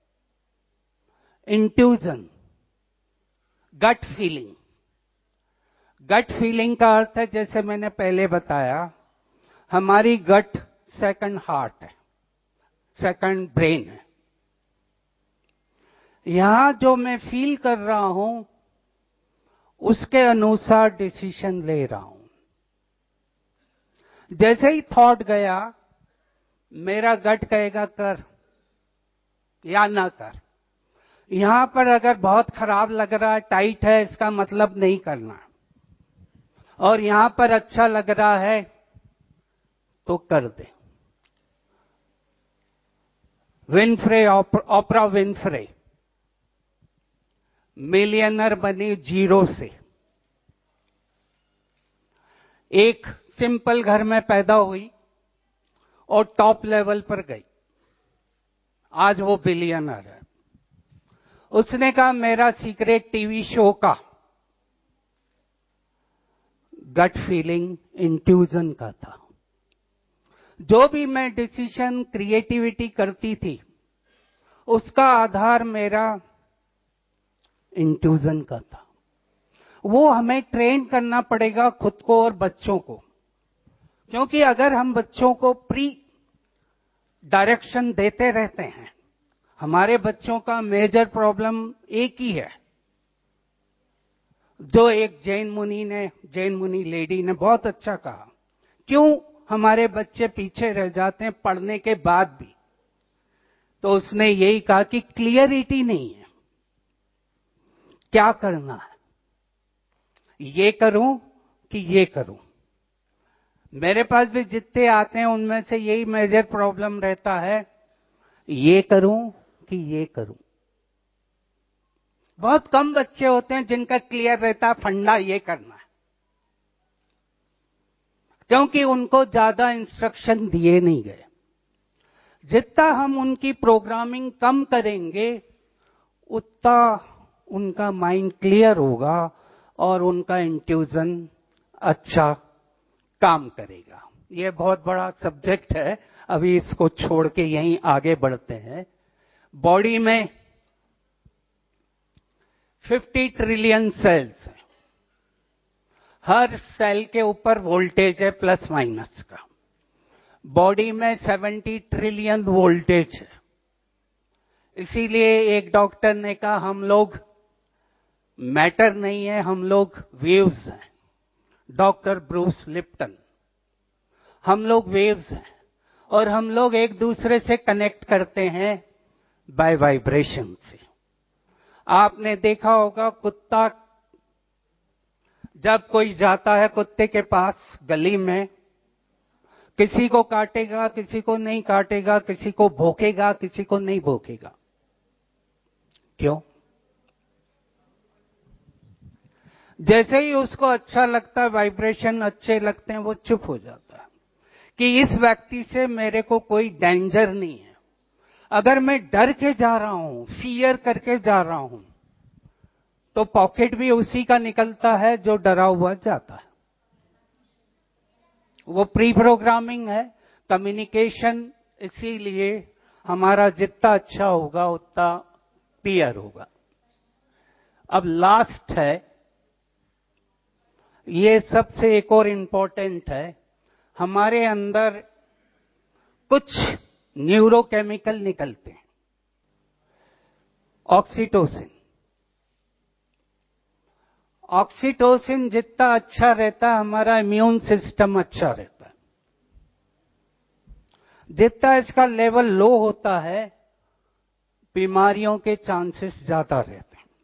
intuition, gut feeling. Gut feeling का अर्थ है, जैसे मैंने पहले बताया, हमारी गट सेकंड हार्ट है, सेकंड ब्रेन है। यहां जो मैं फील कर रहा हूं, उसके अनुसार डिसीजन ले रहा हूं। जैसे ही थॉट गया, मेरा गट कहेगा कर या ना कर। यहां पर अगर बहुत खराब लग रहा है, टाइट है, इसका मतलब नहीं करना। और यहां पर अच्छा लग रहा है तो कर दे। विनफ्रे, ओपरा विनफ्रे मिलियनर बनी जीरो से। एक सिंपल घर में पैदा हुई और टॉप लेवल पर गई, आज वो बिलियनर है। उसने कहा मेरा सीक्रेट टीवी शो का गट फीलिंग, इंट्यूजन का था। जो भी मैं डिसीजन, क्रिएटिविटी करती थी, उसका आधार मेरा इंट्यूजन का था। वो हमें ट्रेन करना पड़ेगा, खुद को और बच्चों को। क्योंकि अगर हम बच्चों को प्री डायरेक्शन देते रहते हैं, हमारे बच्चों का मेजर प्रॉब्लम एक ही है, जो एक जैन मुनि लेडी ने बहुत अच्छा कहा, क्यों हमारे बच्चे पीछे रह जाते हैं पढ़ने के बाद भी? तो उसने यही कहा कि क्लियरिटी नहीं है, क्या करना है, ये करूं कि ये करूं। मेरे पास भी जितने आते हैं उनमें से यही मेजर प्रॉब्लम रहता है, ये करूं कि ये करूं। बहुत कम बच्चे होते हैं जिनका क्लियर रहता है फंडा ये करना है, क्योंकि उनको ज्यादा इंस्ट्रक्शन दिए नहीं गए। जितना हम उनकी प्रोग्रामिंग कम करेंगे, उतना उनका माइंड क्लियर होगा और उनका इंट्यूजन अच्छा काम करेगा। यह बहुत बड़ा सब्जेक्ट है, अभी इसको छोड़ के यहीं आगे बढ़ते हैं। बॉडी में 50 ट्रिलियन सेल्स हैं। हर सेल के ऊपर वोल्टेज है प्लस माइनस का। बॉडी में 70 ट्रिलियन वोल्टेज है। इसीलिए एक डॉक्टर ने कहा हम लोग मैटर नहीं है, हम लोग वेव्स हैं। डॉक्टर ब्रूस लिप्टन, हम लोग वेव्स हैं और हम लोग एक दूसरे से कनेक्ट करते हैं बाय वाइब्रेशन से। आपने देखा होगा कुत्ता, जब कोई जाता है कुत्ते के पास गली में, किसी को काटेगा, किसी को नहीं काटेगा, किसी को भौंकेगा, किसी को नहीं भौंकेगा। क्यों? जैसे ही उसको अच्छा लगता है, वाइब्रेशन अच्छे लगते हैं, वो चुप हो जाता है कि इस व्यक्ति से मेरे को कोई डेंजर नहीं है। अगर मैं डर के जा रहा हूं, फियर करके जा रहा हूं, तो पॉकेट भी उसी का निकलता है जो डरा हुआ जाता है। वो प्री प्रोग्रामिंग है, कम्युनिकेशन। इसीलिए हमारा जितना अच्छा होगा उतना क्लियर होगा। अब लास्ट है, ये सबसे एक और इंपॉर्टेंट है। हमारे अंदर कुछ न्यूरोकेमिकल निकलते हैं। ऑक्सीटोसिन, ऑक्सीटोसिन जितना अच्छा रहता है, हमारा इम्यून सिस्टम अच्छा रहता है। जितना इसका लेवल लो होता है, बीमारियों के चांसेस ज्यादा रहते हैं।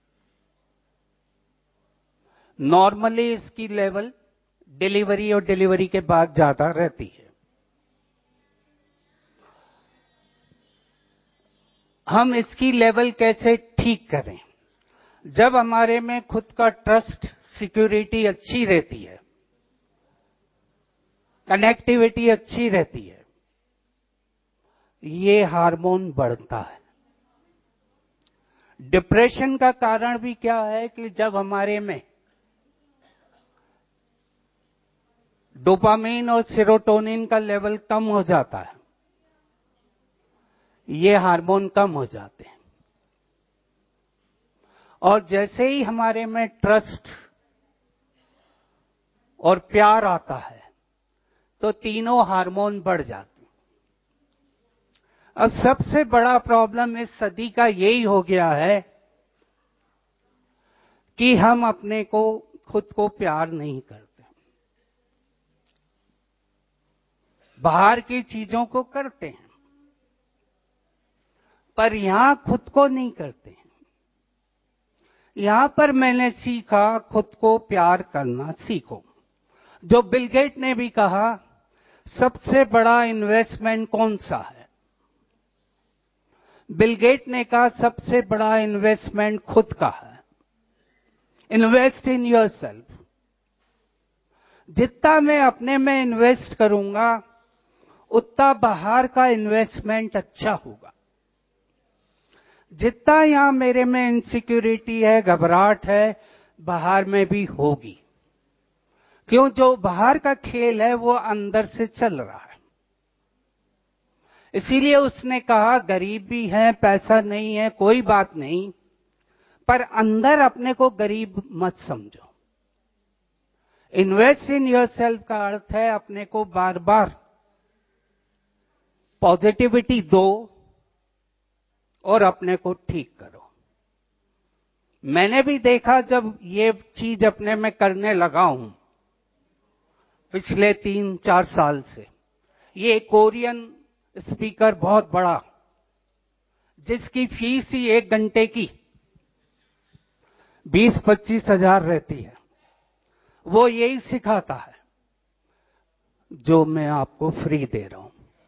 नॉर्मली इसकी लेवल डिलीवरी और डिलीवरी के बाद ज्यादा रहती है। हम इसकी लेवल कैसे ठीक करें? जब हमारे में खुद का ट्रस्ट, सिक्योरिटी अच्छी रहती है, कनेक्टिविटी अच्छी रहती है, ये हार्मोन बढ़ता है। डिप्रेशन का कारण भी क्या है कि जब हमारे में डोपामिन और सेरोटोनिन का लेवल कम हो जाता है, ये हार्मोन कम हो जाते हैं। और जैसे ही हमारे में ट्रस्ट और प्यार आता है, तो तीनों हार्मोन बढ़ जाते हैं। अब सबसे बड़ा प्रॉब्लम इस सदी का यही हो गया है कि हम अपने को, खुद को प्यार नहीं करते। बाहर की चीजों को करते हैं, पर यहां खुद को नहीं करते हैं। यहां पर मैंने सीखा, खुद को प्यार करना सीखो। जो बिल गेट ने भी कहा, सबसे बड़ा इन्वेस्टमेंट कौन सा है? बिल गेट ने कहा सबसे बड़ा इन्वेस्टमेंट खुद का है। Invest in yourself. जितना मैं अपने में इन्वेस्ट करूंगा, उतना बाहर का इन्वेस्टमेंट अच्छा होगा। जितना यहां मेरे में इनसिक्योरिटी है, घबराहट है, बाहर में भी होगी। क्यों? जो बाहर का खेल है वो अंदर से चल रहा है। इसीलिए उसने कहा गरीब भी है, पैसा नहीं है, कोई बात नहीं, पर अंदर अपने को गरीब मत समझो। इन्वेस्ट इन योरसेल्फ का अर्थ है अपने को बार बार पॉजिटिविटी दो और अपने को ठीक करो। मैंने भी देखा, जब ये चीज अपने में करने लगा हूं पिछले 3-4 साल से, ये कोरियन स्पीकर बहुत बड़ा, जिसकी फीस ही 1 घंटे की 20-25 हजार रहती है, वो यही सिखाता है जो मैं आपको फ्री दे रहा हूं।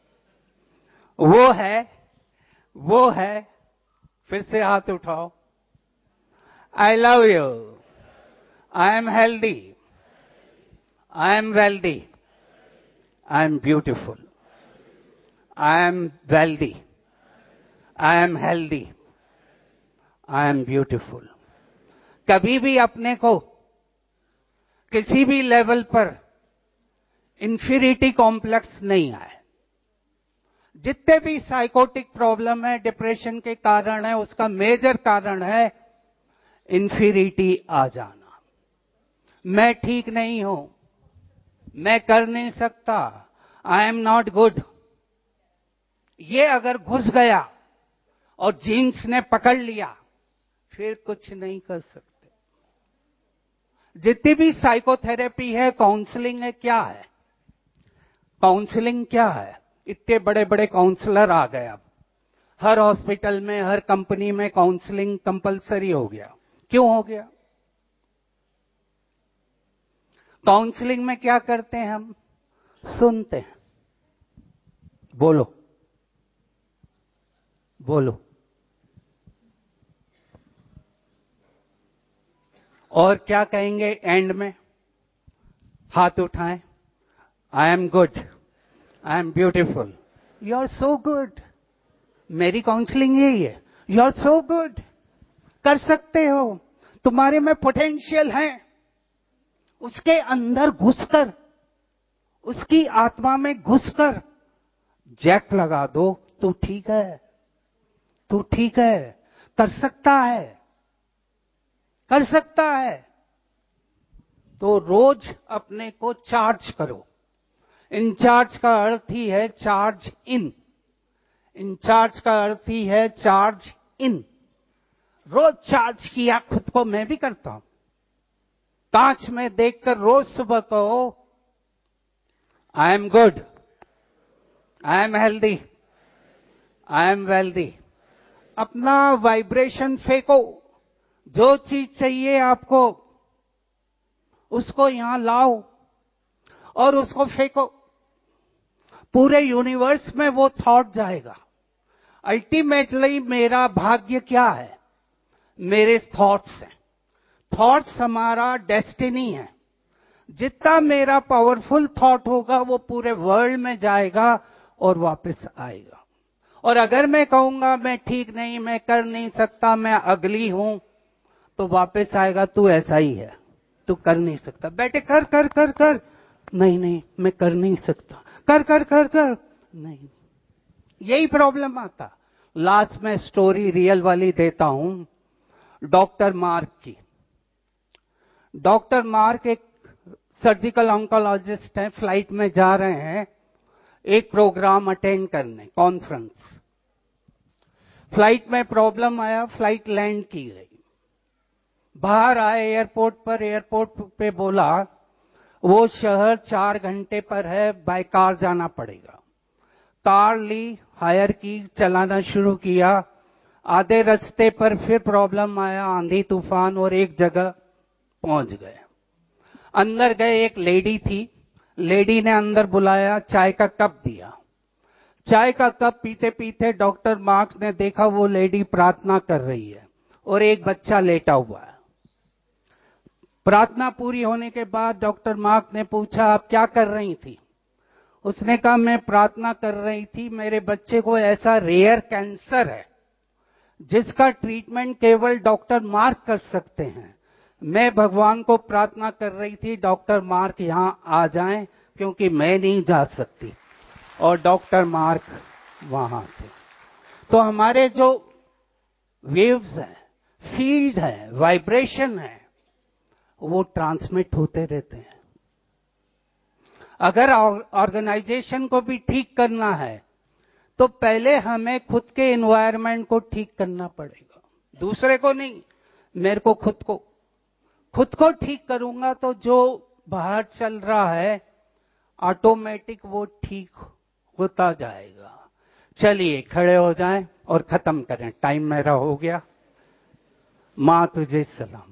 वो है, फिर से हाथ उठाओ। I love you, I am healthy, I am wealthy, I am beautiful, I am wealthy, I am healthy, I am beautiful. कभी भी अपने को किसी भी लेवल पर इंफीरियरिटी कॉम्प्लेक्स नहीं आए। जितने भी साइकोटिक प्रॉब्लम है, डिप्रेशन के कारण है, उसका मेजर कारण है इंफीरियरिटी आ जाना। मैं ठीक नहीं हूं, मैं कर नहीं सकता, आई एम नॉट गुड, ये अगर घुस गया और जीन्स ने पकड़ लिया, फिर कुछ नहीं कर सकते। जितनी भी साइकोथेरेपी है, काउंसलिंग है, क्या है? काउंसलिंग क्या है? इतने बड़े बड़े काउंसलर आ गए अब। हर हॉस्पिटल में, हर कंपनी में काउंसलिंग कंपलसरी हो गया। क्यों हो गया? काउंसलिंग में क्या करते हैं हम? सुनते हैं। बोलो बोलो। और क्या कहेंगे एंड में? हाथ उठाएं। I am good, I am beautiful, you are so good. मेरी काउंसलिंग यही है, यू आर सो गुड, कर सकते हो, तुम्हारे में पोटेंशियल है। उसके अंदर घुसकर, उसकी आत्मा में घुसकर जैक लगा दो, तू ठीक है, तू ठीक है, कर सकता है, कर सकता है। तो रोज अपने को चार्ज करो। इंचार्ज का अर्थ ही है चार्ज इन। इंचार्ज का अर्थ ही है चार्ज इन। रोज चार्ज किया खुद को। मैं भी करता हूं। कांच में देखकर रोज सुबह कहो, I am good, I am healthy, I am wealthy. अपना वाइब्रेशन फेंको। जो चीज चाहिए आपको, उसको यहां लाओ और उसको फेंको। पूरे यूनिवर्स में वो थॉट जाएगा। अल्टीमेटली मेरा भाग्य क्या है? मेरे थॉट्स हैं। थॉट्स हमारा डेस्टिनी है। जितना मेरा पावरफुल थॉट होगा, वो पूरे वर्ल्ड में जाएगा और वापस आएगा। और अगर मैं कहूंगा मैं ठीक नहीं, मैं कर नहीं सकता, मैं अगली हूं, तो वापस आएगा तू ऐसा ही है, तू कर नहीं सकता। बेटे कर कर कर कर, नहीं नहीं मैं कर नहीं सकता, कर कर कर कर, नहीं। यही प्रॉब्लम आता। लास्ट में स्टोरी रियल वाली देता हूं, डॉक्टर मार्क की। डॉक्टर मार्क एक सर्जिकल ऑन्कोलॉजिस्ट हैं। फ्लाइट में जा रहे हैं एक प्रोग्राम अटेंड करने, कॉन्फ्रेंस। फ्लाइट में प्रॉब्लम आया, फ्लाइट लैंड की गई। बाहर आए एयरपोर्ट पर, एयरपोर्ट पे बोला वो शहर 4 घंटे पर है, बाय कार जाना पड़ेगा। कार ली, हायर की, चलाना शुरू किया। आधे रास्ते पर फिर प्रॉब्लम आया, आंधी तूफान, और एक जगह पहुंच गए। अंदर गए, एक लेडी थी। लेडी ने अंदर बुलाया, चाय का कप दिया। चाय का कप पीते पीते डॉक्टर मार्क ने देखा वो लेडी प्रार्थना कर रही है और एक बच्चा लेटा हुआ है। प्रार्थना पूरी होने के बाद डॉक्टर मार्क ने पूछा, आप क्या कर रही थी? उसने कहा, मैं प्रार्थना कर रही थी, मेरे बच्चे को ऐसा रेयर कैंसर है जिसका ट्रीटमेंट केवल डॉक्टर मार्क कर सकते हैं। मैं भगवान को प्रार्थना कर रही थी डॉक्टर मार्क यहां आ जाएं, क्योंकि मैं नहीं जा सकती। और डॉक्टर मार्क वहां थे। तो हमारे जो वेव्स हैं, फील्ड है, वाइब्रेशन है, वो ट्रांसमिट होते रहते हैं। अगर ऑर्गेनाइजेशन को भी ठीक करना है, तो पहले हमें खुद के एनवायरनमेंट को ठीक करना पड़ेगा, दूसरे को नहीं। मेरे को खुद को ठीक करूंगा तो जो बाहर चल रहा है ऑटोमेटिक वो ठीक होता जाएगा। चलिए खड़े हो जाएं और खत्म करें, टाइम मेरा हो गया। मां तुझे सलाम।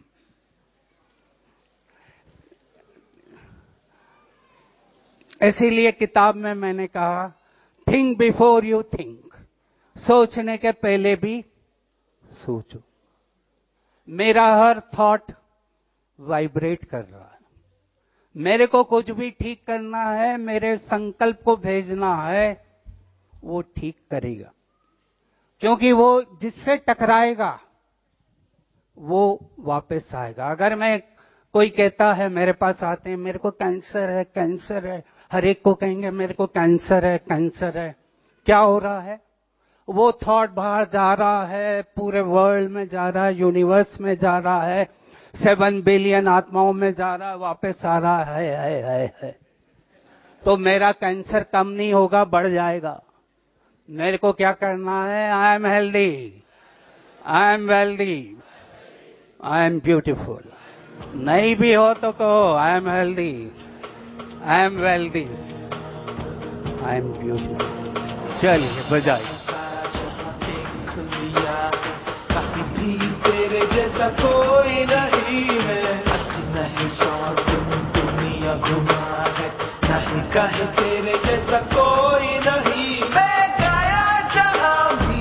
इसीलिए किताब में मैंने कहा, थिंक बिफोर यू थिंक। सोचने के पहले भी सोचो। मेरा हर थॉट वाइब्रेट कर रहा है। मेरे को कुछ भी ठीक करना है, मेरे संकल्प को भेजना है, वो ठीक करेगा। क्योंकि वो जिससे टकराएगा वो वापस आएगा। अगर मैं, कोई कहता है, मेरे पास आते हैं, मेरे को कैंसर है, कैंसर है, हर एक को कहेंगे मेरे को कैंसर है, कैंसर है। क्या हो रहा है? वो थॉट बाहर जा रहा है, पूरे वर्ल्ड में जा रहा है, यूनिवर्स में जा रहा है, 7 बिलियन आत्माओं में जा रहा है, वापस आ रहा है। तो मेरा कैंसर कम नहीं होगा, बढ़ जाएगा। मेरे को क्या करना है? I am healthy, I am wealthy, I am beautiful. नहीं भी हो तो कहो I am healthy, I am wealthy, I am beautiful. चलिए बजाइए। देख लिया कहीं भी तेरे जैसा कोई नहीं है। अस्सी नहीं 100 दिन दुनिया घुमा है, नहीं कहीं तेरे जैसा कोई नहीं। मैं गाया जहां भी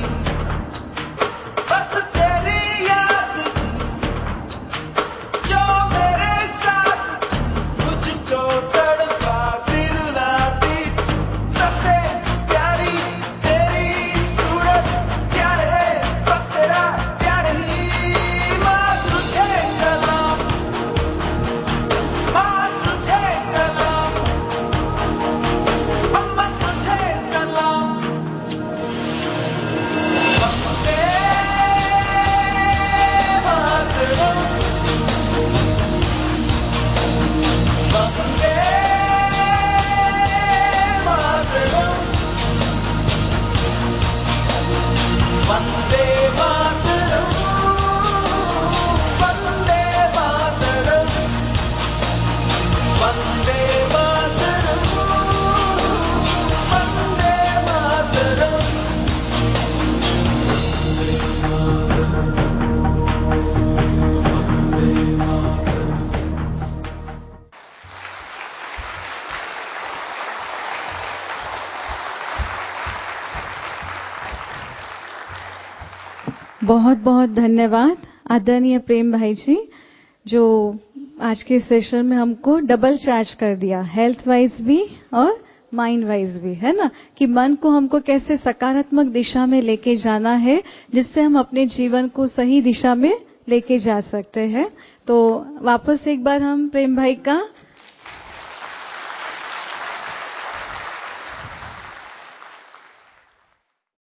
बस तेरी याद थी, जो मेरे साथ मुझको तड़पा दिलाती। सबसे प्यारी तेरी सूरत, प्यार है बस तेरा प्यार ही। माँ तुझे सलाम, माँ तुझे सलाम, अम्मा तुझे सलाम। वंदे मातरम, वंदे मातरम, वंदे मातरम, वंदे मातरम, वंदे मातरम, वंदे मातरम। बहुत बहुत धन्यवाद आदरणीय प्रेम भाई जी, जो आज के सेशन में हमको डबल चार्ज कर दिया, हेल्थ वाइज भी और माइंड वाइज भी, है ना, कि मन को हमको कैसे सकारात्मक दिशा में लेके जाना है, जिससे हम अपने जीवन को सही दिशा में लेके जा सकते हैं। तो वापस एक बार हम प्रेम भाई का